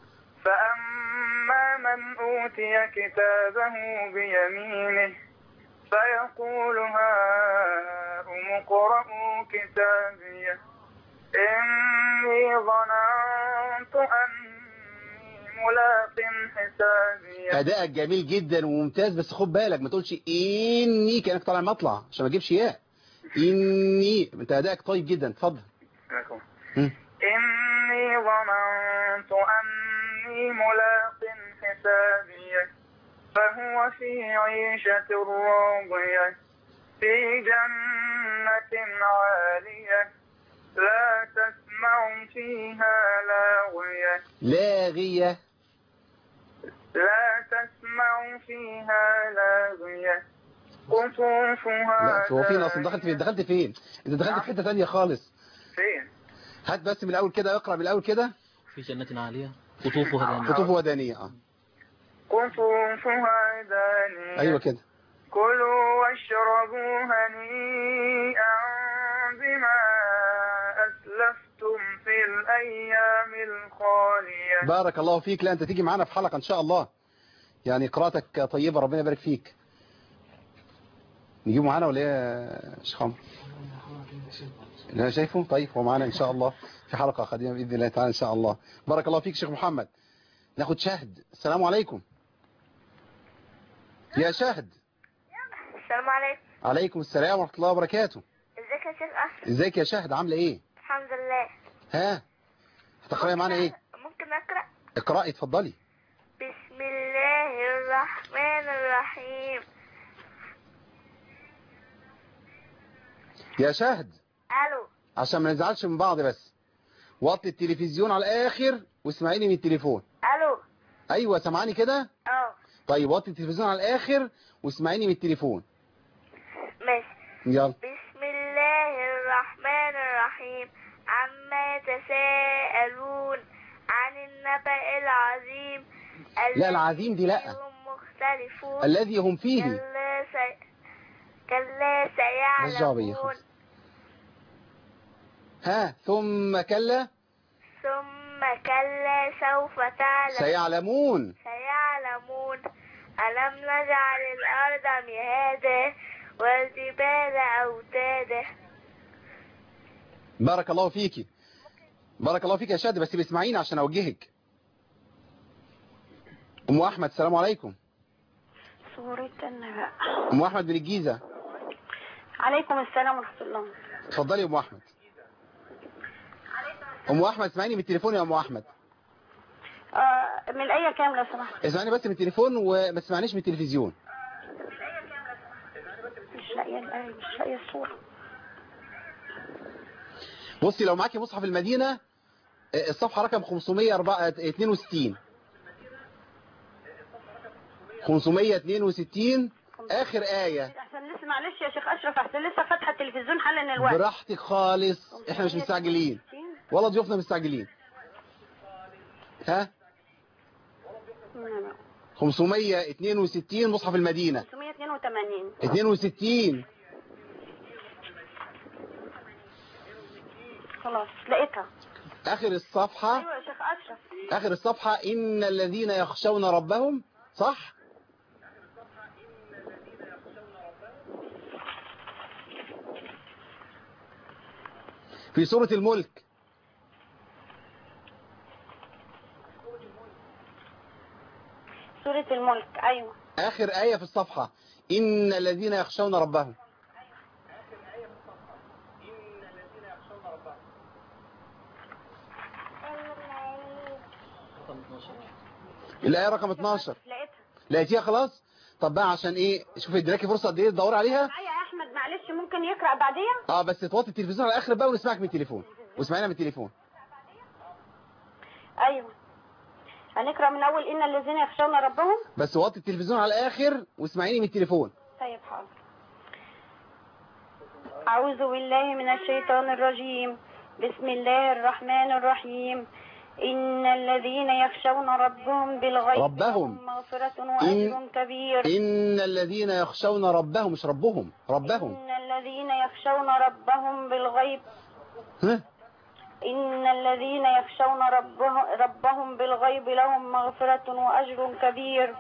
فأما من أوتي كتابه بيمينه فيقول هاؤم اقرءوا كتابيه إني ظننت أني ملاق حسابيه. أداءك جميل جدا وممتاز، بس خد بالك ما تقولش إني كأنك طالع مطلع عشان ما تجيبش ياء. إني أنت أداءك طيب جدا. اتفضل. إني ظننت أني ملاق حسابيه فهو في عيشة راضية في جنة عالية لا تسمع فيها لاغية. لاغية. لا تسمع فيها لاغية قطوفها. لا هو فين اصلا؟ دخلت فين؟ دخلت فين؟ انت دخلت في حتة ثانية خالص. فين؟ هات بس من الاول كده، اقرا من الاول كده. في جنة عالية قطوفها دانية. قطوفها دانية. اه قطوفها دانية. ايوه كده. كلوا واشربوا هنيئا الأيام الخالية. بارك الله فيك. لا أنت تيجي معانا في حلقة إن شاء الله، يعني قراءتك طيبة، ربنا يبارك فيك. نجيبه معانا ولا ايه يا شيخ عمرو؟ اللي انا شايفه طيب هو معانا ان شاء الله في حلقة قادمة بإذن الله تعالى ان شاء الله. بارك الله فيك شيخ محمد. ناخد شهد. السلام عليكم يا شهد. السلام عليكم. عليكم السلام ورحمة الله وبركاته. ازيك يا شيخ أشرف؟ ازيك يا شهد، عاملة ايه؟ الحمد لله. ها هتقرأي معانا ايه؟ ممكن أقرأ؟ اقرأي اتفضلي. بسم الله الرحمن الرحيم. يا شهد الو، عشان ما نزعلش من بعض بس وطي التلفزيون على الاخر واسمعيني من التليفون. الو. ايوه سامعاني كده؟ اه. طيب وطي التلفزيون على الاخر واسمعيني من التليفون. ماشي. يلا. بسم الله الرحمن الرحيم. عما يتساءلون عن النبأ العظيم. لا العظيم دي لا. هم مختلفون. الذي هم فيه. كلا سي... كلا سيعلمون. ها ثم كلا. ثم كلا سوف تعلم. سيعلمون. سيعلمون. ألم نجعل الأرض مهادا والجبال أوتادا. بارك الله فيكي. بارك الله فيك يا شهد، بس باسمعيني عشان اوجهك. ام احمد السلام عليكم. سورة النبأ. ام احمد من الجيزة. عليكم السلام ورحمة الله. اتفضلي يا ام احمد. ام احمد اسمعيني من التليفون يا ام احمد. آه من الآية كام لو سمحت؟ اسمعيني بس من التليفون وما تسمعنيش من التلفزيون. مش لاقية الآية، مش لاقية الصورة. بصي لو معاكي مصحف المدينة الصفحة رقم خمسمية واتنين وستين. خمسمية واتنين وستين آخر آية. احسن لسه معلش يا شيخ أشرف، احسن لسه فاتحة التلفزيون حالا الوقت. براحتك خالص، احنا مش مستعجلين ولا ضيوفنا مستعجلين. ها خمسمية واتنين وستين مصحف المدينة. خمسمية واتنين وتمانين. اتنين وستين. خلاص لقيتها. آخر الصفحة. ايوه يا شيخ أشرف. آخر الصفحة إن الذين يخشون ربهم، صح؟ في سورة الملك. سورة الملك أيوة. آخر آية في الصفحة إن الذين يخشون ربهم. الآية رقم اتناشر. لقيتها. لقيتيها خلاص؟ طب بقى عشان ايه شوفي ادراكي فرصة قد ايه تدوري عليها؟ معايا يا أحمد معلش ممكن يقرأ بعديها؟ اه بس توطي التلفزيون على الآخر بقى ونسمعك من التليفون واسمعينا من التليفون. أيوة هنقرأ من أول إن الذين يخشون ربهم. بس وطي التلفزيون على الآخر واسمعيني من التليفون. طيب حاضر. أعوذ بالله من الشيطان الرجيم. بسم الله الرحمن الرحيم. إن الذين يخشون ربهم بالغيب ربهم مغفرة وأجر كبير. إن الذين يخشون ربهم مش ربهم ربهم. إن الذين يخشون ربهم بالغيب. ها؟ إن الذين يخشون ربهم, ربهم بالغيب لهم مغفرة وأجر كبير.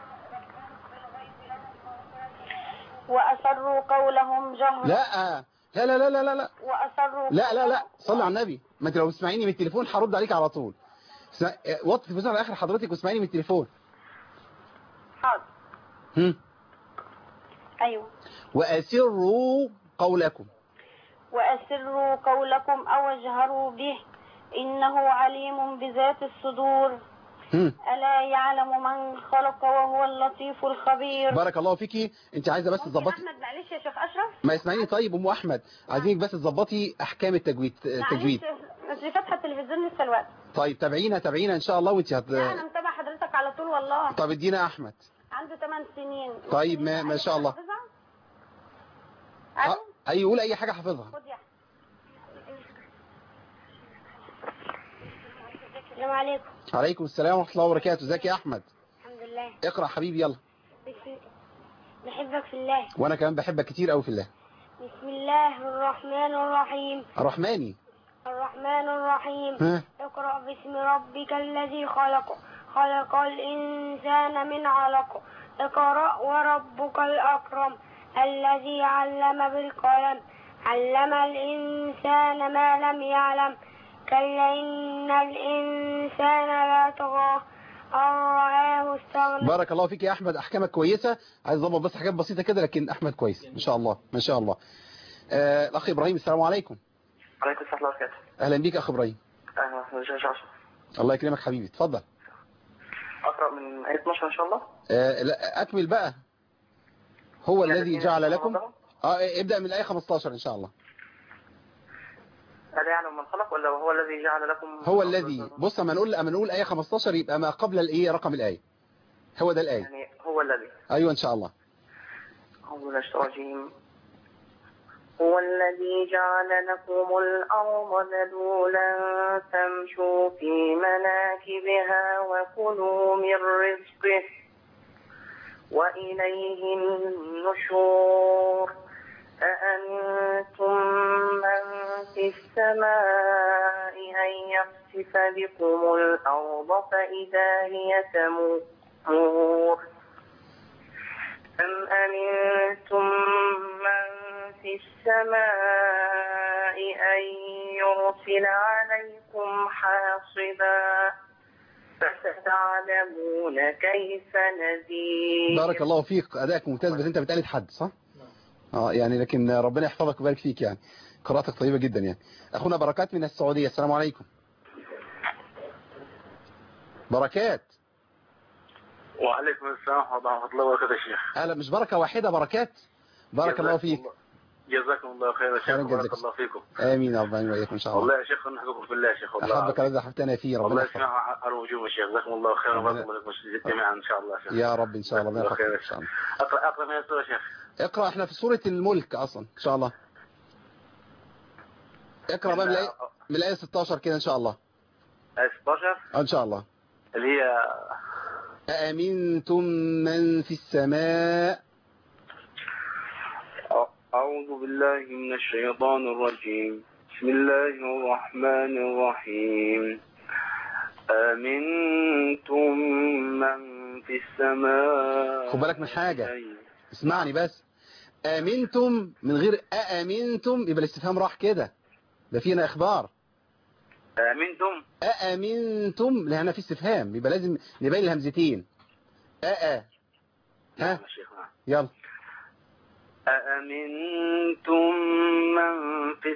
وأسروا قولهم جهرا. لا لا لا لا لا لا وأسروا لا لا لا صلي على النبي. ما انت لو تسمعيني من التليفون هرد عليك على طول. وطي التلفزيون على اخر حضرتك واسمعيني من التليفون. حاضر. هم ايوه. واسروا قولكم. واسروا قولكم او اجهروا به انه عليم بذات الصدور. هم. الا يعلم من خلق وهو اللطيف الخبير. بارك الله فيكي. انت عايزه بس تظبطي. احمد معلش يا شيخ اشرف. ما اسمعيني طيب ام احمد، عايزينك بس تظبطي احكام التجويد التجويد. معلش بس فاتحه التلفزيون لسه الوقت. طيب تابعينا تابعينا ان شاء الله وانت هت... لا انا متابعه حضرتك على طول والله. طب ادينا احمد. عنده ثمان سنين. طيب ما, ما شاء الله. أه... اي يقول اي حاجه حافظها. خد يا السلام عليكم. عليكم السلام ورحمه الله وبركاته. ازيك يا احمد؟ الحمد لله. اقرا حبيبي يلا. بحبك في الله. وانا كمان بحبك كتير قوي في الله. بسم الله الرحمن الرحيم. الرحماني. الرحمن الرحيم. ها؟ اقرأ باسم ربك الذي خلق خلق الإنسان من علق. اقرأ وربك الأكرم الذي علم بالقلم علم الإنسان ما لم يعلم. كلا إن الإنسان لا طغى أن رآه استغنى. بارك الله فيك يا أحمد، أحكامك كويسة. عايز أضبط بس حاجات بسيطة كده، لكن أحمد كويس ما شاء الله ما شاء الله. آه الأخ إبراهيم، السلام عليكم. عليكم السلام ورحمة الله وبركاته. أهلا بيك أخ إبراهيم. أهلا وسهلا. الله يكرمك حبيبي، اتفضل. أقرأ من آية اثناشر إن شاء الله. آه لا أكمل بقى. هو الذي جعل لكم اه ابدأ من الآية خمستاشر إن شاء الله. ألا يعلم من خلق ولا هو الذي جعل لكم؟ هو الذي، بص اما نقول اما نقول آية خمستاشر يبقى ما قبل الإيه رقم الآية، هو ده الآية. يعني هو الذي. أيوة إن شاء الله. هو الرجيم. هو الذي جعل لكم الأرض ذلولا فامشوا في مناكبها وكلوا من رزقه وإليه النشور. أأنتم من في السماء أن يخسف بكم الأرض فإذا هي تمور أم أمنتم من في السماء أن يرسل عليكم حاصبا فستعلمون كيف نذير. بارك الله فيك، أدائك ممتاز، بس أنت بتقلد حد صح؟ اه يعني لكن ربنا يحفظك ويبارك فيك، يعني قراءتك طيبة جدا. يعني أخونا بركات من السعودية، السلام عليكم. بركات. وعليكم السلام ورحمة الله وبركاته يا شيخ. أهلا، مش بركة واحدة بركات. بارك الله فيك. جزاكم الله خير يا شيخ، بارك الله فيكم. آمين يا رب وإياكم إن شاء الله. والله يا شيخ نحبكم في الله يا شيخ، والله أحبك الذي أحببتنا فيه، ربنا يحفظك. الله يسمع الوجوه يا شيخ، جزاكم الله خير وبارك الله فيكم جميعا إن شاء الله. يا رب إن شاء الله. الله خير إن شاء الله. أقرأ أقرأ من السورة يا شيخ. اقرأ، احنا في سورة الملك أصلا إن شاء الله. اقرأ بقى من الآية من الآية ستاشر كده إن شاء الله. آية ستاشر إن شاء الله. اللي هي أأمنتم من في السماء. أعوذ بالله من الشيطان الرجيم. بسم الله الرحمن الرحيم. أمنتم من في السماء. خد بالك من حاجة، اسمعني بس. أمنتم من غير أأمنتم يبقى الاستفهام راح كده، ده فينا إخبار. أأمنتم أأمنتم لأن في استفهام يبقى لازم نبين الهمزتين. أأ ها يلا. أأمنتم من في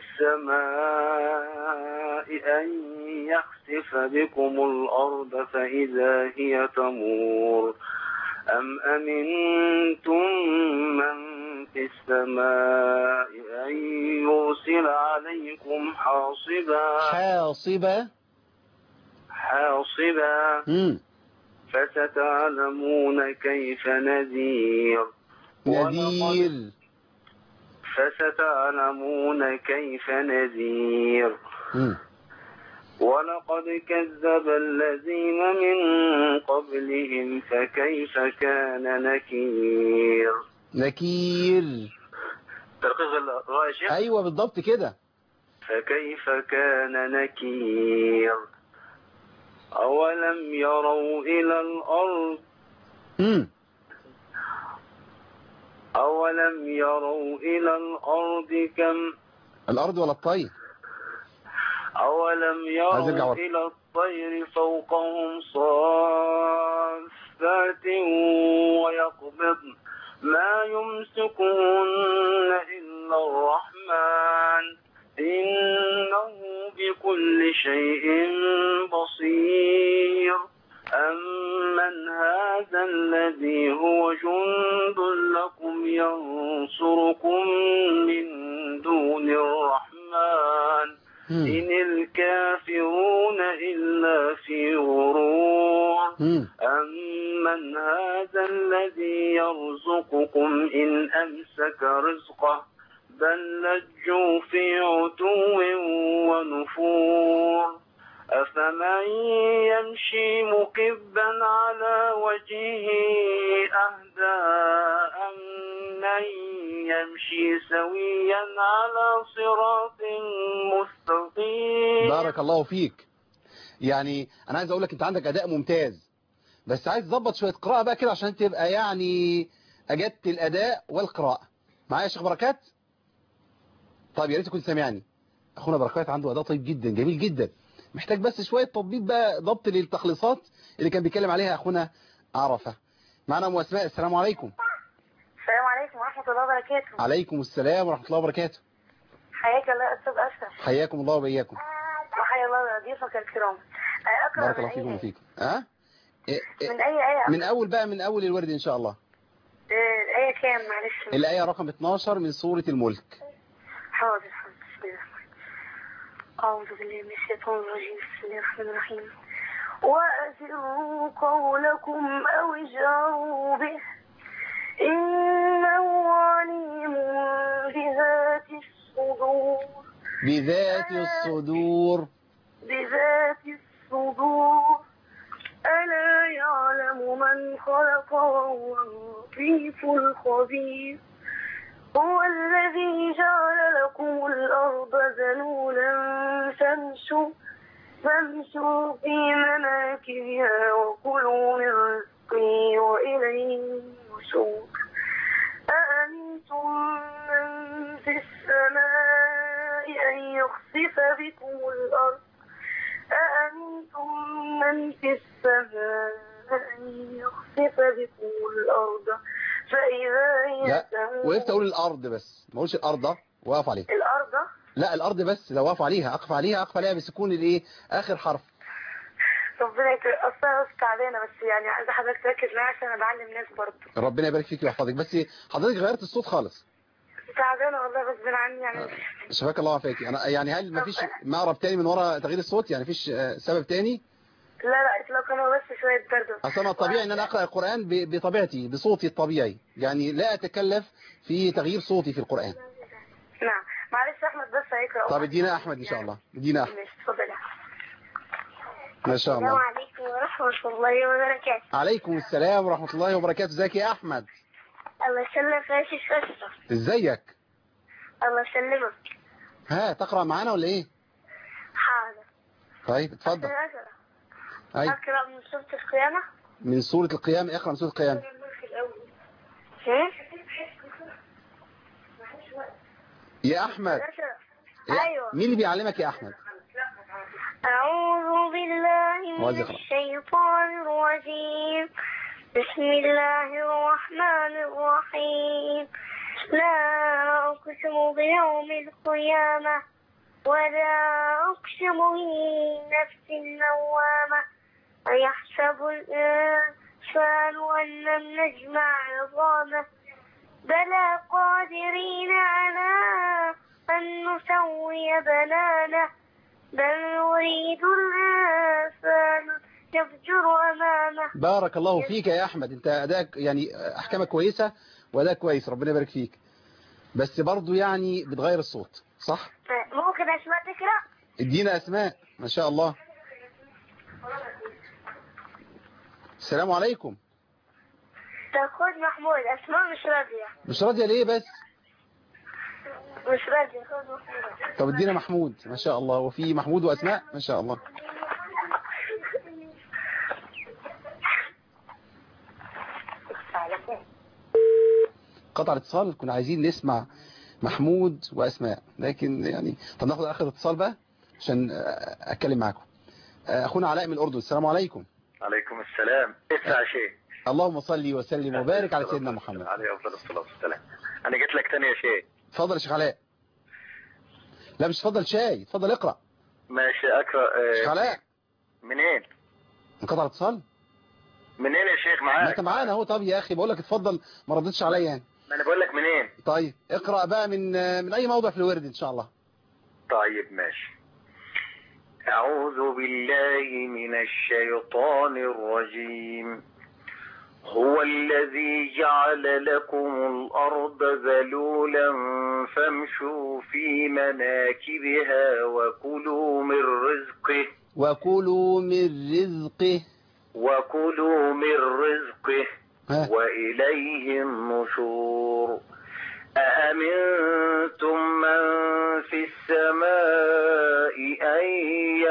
السماء أن يخسف بكم الأرض فإذا هي تمور أم أمنتم من في السماء أن يرسل عليكم حاصبا حاصبا حاصبا مم. فستعلمون كيف نذير نذير فستعلمون كيف نذير مم. ولقد كذب الذين من قبلهم فكيف كان نكير. نكير ترقيق الراء شيخ. ايوه بالضبط كده. فكيف كان نكير. أولم يروا إلى الأرض مم. أولم يروا إلى الأرض كم الأرض ولا الطير؟ أولم يروا إلى الطير فوقهم صافات ويقبضن ما يمسكهن إلا الرحمن إنه بكل شيء بصير. أمن هذا الذي هو جند لكم ينصركم من دون الرحمن إن الكافرون إلا في غرور. أمن هذا الذي يرزقكم إن أمسك رزقه بل لجوا في عتو ونفور. أفمن يمشي مكبا على وجهه أهدى أمن يمشي سويا على صراط مستقيم. بارك الله فيك. يعني انا عايز اقول لك انت عندك اداء ممتاز، بس عايز تظبط شويه قراءه بقى كده عشان تبقى يعني اجدت الاداء والقراءه. معايا يا شيخ بركات؟ طيب يا ريت تكون سامعني. اخونا بركات عنده اداء طيب جدا، جميل جدا، محتاج بس شويه تضبيط بقى، ضبط للتخليصات اللي كان بيتكلم عليها اخونا عرفه. معنا ام اسماء. السلام عليكم. السلام عليكم ورحمة الله وبركاته. عليكم السلام ورحمه الله وبركاته. حياك الله يا أستاذ أشرف. حياكم الله وبياكم. وحيا الله ضيوفك الكرام. أقرأ بارك من الله فيكم أي وفيكم. ها إيه إيه من أي آية؟ من اول بقى، من اول الورد ان شاء الله. آه، الآية كام معلش؟ الايه رقم اتناشر من سوره الملك. حاضر حاضر. بسم الله الرحمن الرحيم. أعوذ بالله من الشيطان الرجيم. بسم الله الرحمن الرحيم. وأسروا قولكم أو اجهروا به إنه عليم بذات الصدور. بذات الصدور. بذات الصدور. ألا يعلم من خلق وهو اللطيف الخبير. هو الذي جعل لكم الأرض ذلولا فامشوا فامشوا في مناكبها وكلوا من رزقه وإليه النشور. أأمنتم من في السماء أن يخسف بكم الأرض أأمنتم من في السماء أن يخسف بكم الأرض فإذا هي لا وقفت اقول الارض بس، ما اقولش الارض، واقف عليها. الأرض؟ لا الارض بس، لو واقف عليها اقف عليها اقف عليها بسكون الايه اخر حرف. ربنا يكرمك. اصلا انا تعبانه بس يعني عايزه حضرتك تركز معايا عشان انا بعلم ناس برضه. ربنا يبارك فيك ويحفظك. بس حضرتك غيرت الصوت خالص. تعبانه والله غصب عني يعني. شفاك الله وعافاك. انا يعني هل ما فيش معرب تاني من ورا تغيير الصوت؟ يعني فيش سبب تاني؟ لا لا اطلاقا، هو بس شويه برد. اصل انا الطبيعي ان انا اقرا القران بطبيعتي بصوتي الطبيعي، يعني لا اتكلف في تغيير صوتي في القران. نعم معلش احمد بس هيقرا. طب ادينا احمد ان شاء الله. ادينا احمد. ماشي اتفضل. ما شاء الله. السلام عليكم ورحمه الله وبركاته. عليكم السلام ورحمه الله وبركاته. ازيك يا احمد؟ الله يسلمك يا شيخ اشرف. ازيك؟ الله يسلمك. ها تقرا معانا ولا ايه؟ حاضر. طيب اتفضل. أيوة. اقرا من سوره القيامه. من سوره القيامه. اقرا من سوره القيامه. يا احمد. ايوه. مين اللي بيعلمك يا احمد؟ أعوذ بالله من الشيطان الرجيم. بسم الله الرحمن الرحيم. لا أقسم بيوم القيامة ولا أقسم بالنفس اللوامة أيحسب الإنسان أن لم نجمع عظامه بلى قادرين على أن نسوي بنانه بل يريد الإنسان يفجر أمامه. بارك الله فيك يا أحمد. أنت أداك يعني أحكامك كويسة وأداك كويس، ربنا يبارك فيك، بس برضو يعني بتغير الصوت صح؟ ممكن أسماء تقرأ؟ ادينا أسماء. ما شاء الله. السلام عليكم. تاخد محمود. أسماء مش راضية. مش راضية ليه بس؟ مش راضية. خد محمود. طب ادينا محمود. ما شاء الله. وفي محمود وأسماء ما شاء الله. قطع الاتصال. كنا عايزين نسمع محمود وأسماء، لكن يعني طب ناخد آخر اتصال بقى عشان أتكلم معاكم. أخونا علاء من الأردن. السلام عليكم. عليكم السلام. اسمع شيء. اللهم صل وسلم وبارك على سيدنا محمد. عليه أفضل الصلاة والسلام. أنا قلت لك ثاني يا شيء. اتفضل يا شيخ علاء. لا مش اتفضل شاي، اتفضل اقرأ. ماشي أقرأ. شيخ علاء. منين؟ انقطع الاتصال؟ منين يا شيخ معاك؟ ما انت معانا اهو. طب يا اخي بقول لك اتفضل، ما ردتش عليا يعني. ما انا بقول لك منين. طيب اقرأ بقى من من اي موضع في الورد ان شاء الله. طيب ماشي. أعوذ بالله من الشيطان الرجيم. هو الذي جعل لكم الأرض ذلولا فامشوا في مناكبها وكلوا من رزقه وكلوا من رزقه وكلوا من رزقه وإليه النشور. أأمنتم من في السماء أن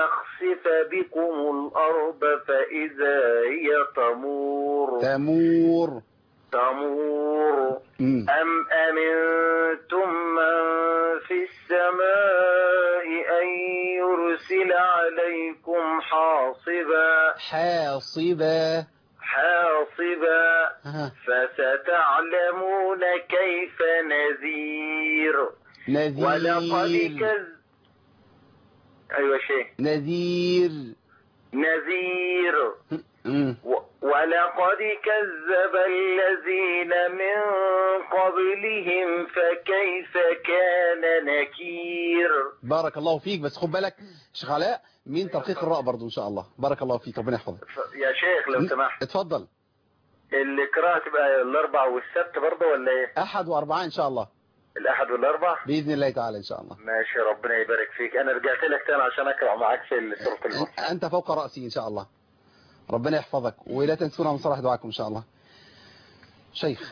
تمور تمور مم. أم أمنتم من في السماء أن يرسل عليكم حاصبا حاصبا حاصبا ها. فستعلمون كيف نذير ولقد نذير كذب أيوة شيء نذير نذير مم. و- ولقد كذب الذين من قبلهم فكيف كان نكير. بارك الله فيك، بس خد بالك شيخ علاء مين ترقيق الراء برضو ان شاء الله. بارك الله فيك، ربنا يحفظك. ف- يا شيخ لو سمحت اتفضل. القراءة تبقى الأربع والسبت برضه ولا إيه؟ احد واربعة ان شاء الله. الأحد والأربع باذن الله تعالى ان شاء الله. ماشي، ربنا يبارك فيك. أنا رجعت لك تاني عشان أقرأ معاك في سورة البقرة. انت فوق راسي ان شاء الله. ربنا يحفظك، ولا تنسونا من صالح دعائكم ان شاء الله. شيخ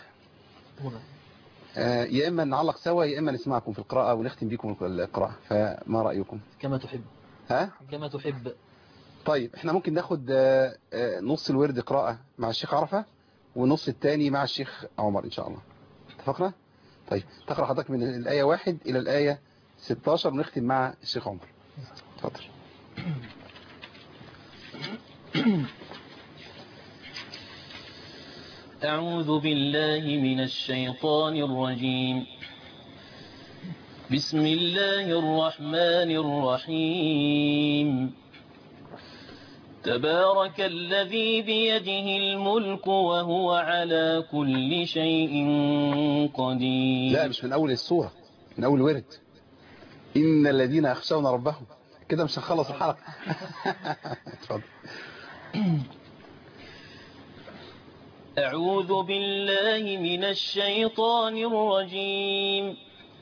آه يا اما نعلق سوا يا اما نسمعكم في القراءه ونختم بكم القراءه، فما رايكم؟ كما تحب. ها كما تحب. طيب احنا ممكن ناخد آه آه نص الورد قراءه مع الشيخ عرفه والنص الثاني مع الشيخ عمر ان شاء الله. اتفقنا؟ طيب تقرا حضرتك من الايه واحد الى الايه ستاشر ونختم مع الشيخ عمر. اتفضل. أعوذ بالله من الشيطان الرجيم. بسم الله الرحمن الرحيم. تبارك الذي بيده الملك وهو على كل شيء قدير. لا مش من أول السورة، من أول ورد. إن الذين يخشون ربهم. كده مش هنخلص الحلقة. اتفضل. أعوذ بالله من الشيطان الرجيم.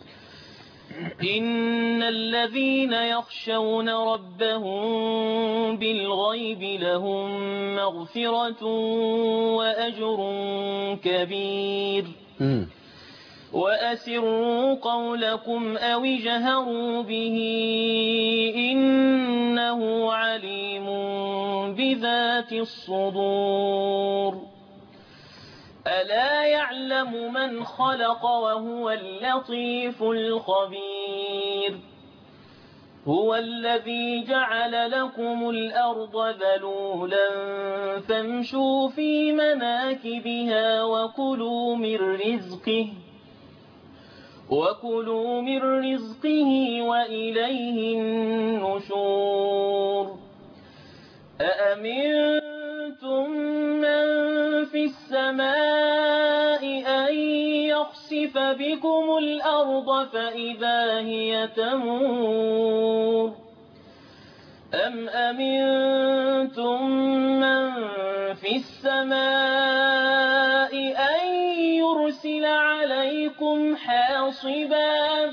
إن الذين يخشون ربهم بالغيب لهم مغفرة وأجر كبير. وأسروا قولكم أو اجهروا به إنه عليم بذات الصدور. ألا يعلم من خلق وهو اللطيف الخبير. هو الذي جعل لكم الأرض ذلولا فامشوا في مناكبها وكلوا من رزقه وكلوا من رزقه وإليه النشور. أأمنتم من في السماء أن يخسف بكم الأرض فإذا هي تمور. أم أمنتم من في السماء أن يرسل عليكم حاصبا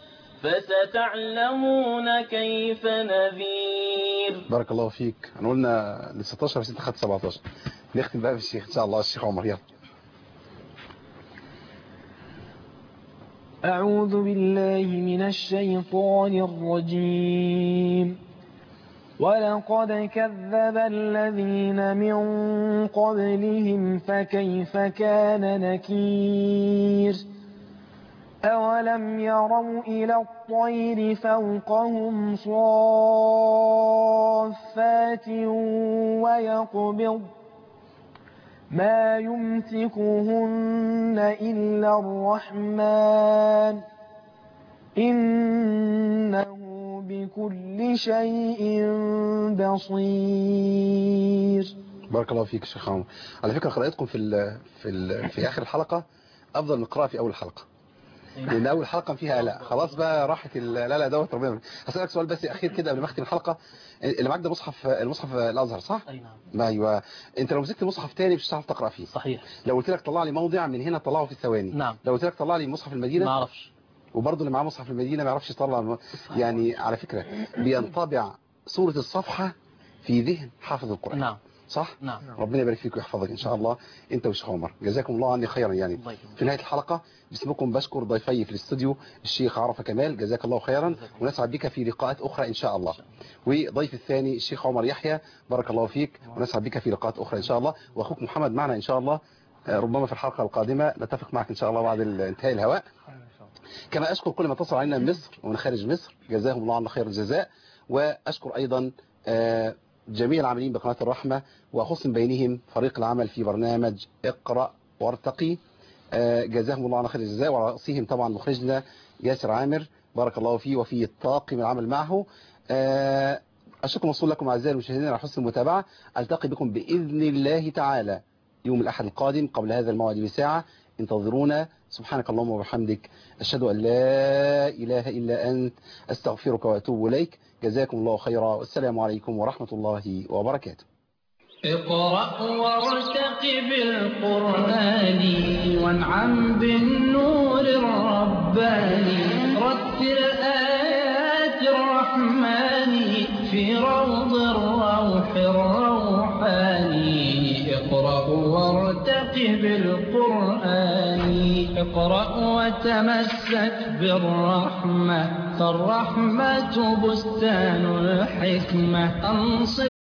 فستعلمون كيف نذير. بارك الله فيك. احنا قلنا ل ستاشر بس انت خدت سبعتاشر. نختم بقى بالشيخ ان شاء الله. الشيخ عمر يلا. أعوذ بالله من الشيطان الرجيم. ولقد كذب الذين من قبلهم فكيف كان نكير. أولم يروا إلى الطير فوقهم صافات ويقبض ما يمسكهن إلا الرحمن إنه بكل شيء بصير. بارك الله فيك شيخ عمر. على فكرة قراءتكم في ال في ال في آخر الحلقة أفضل من القراءة في أول الحلقة، لأن أول حلقة فيها لا خلاص بقى راحت لا لا دوت. ربنا هسألك سؤال بس أخير كده قبل ما أختم الحلقة. اللي معاك ده مصحف المصحف الأزهر صح؟ أي نعم. ما أيوه. أنت لو مسكت مصحف تاني مش هتعرف تقرأ فيه. صحيح. لو قلت لك طلع لي موضع من هنا طلعه في الثواني. نعم. لو قلت لك طلع لي مصحف المدينة ما أعرفش. وبرضه اللي معاه مصحف المدينة ما يعرفش يطلع. يعني على فكرة بينطبع صورة الصفحة في ذهن حافظ القرآن. نعم. صح؟ نعم. ربنا يبارك فيك ويحفظك إن شاء الله أنت والشيخ عمر، جزاكم الله عني خيرا. يعني في نهاية الحلقة باسمكم بشكر ضيفي في الاستوديو الشيخ عرفة كمال، جزاك الله خيرا، ونسعد بك في لقاءات أخرى إن شاء الله. وضيف الثاني الشيخ عمر يحيى، بارك الله فيك، ونسعد بك في لقاءات أخرى إن شاء الله. وأخوك محمد معنا إن شاء الله، ربما في الحلقة القادمة نتفق معك إن شاء الله بعد انتهاء الهواء. كما أشكر كل من اتصل علينا من مصر ومن خارج مصر، جزاهم الله عنا خير الجزاء. وأشكر أيضا جميع العاملين بقناة الرحمة، وأخص من بينهم فريق العمل في برنامج اقرأ وارتقي، جزاهم الله عنا خير الجزاء، وعلى رأسهم طبعا مخرجنا ياسر عامر، بارك الله فيه، وفي الطاقم العمل معه. الشكر موصول لكم أعزائي المشاهدين على حسن المتابعة. ألتقي بكم بإذن الله تعالى يوم الأحد القادم قبل هذا الموعد بساعة، انتظرونا. سبحانك اللهم وبحمدك، أشهد أن لا إله إلا أنت، أستغفرك وأتوب إليك. جزاكم الله خيرا، والسلام عليكم ورحمة الله وبركاته. اقرأ وارتقب القرآن وانعم بالنور الرباني، رتل آيات الرحمن في روض الروح الروحاني. اقرأ وارتقب القرآن، اقرأ وتمسك بالرحمة، فالرحمة بستان الحكمة.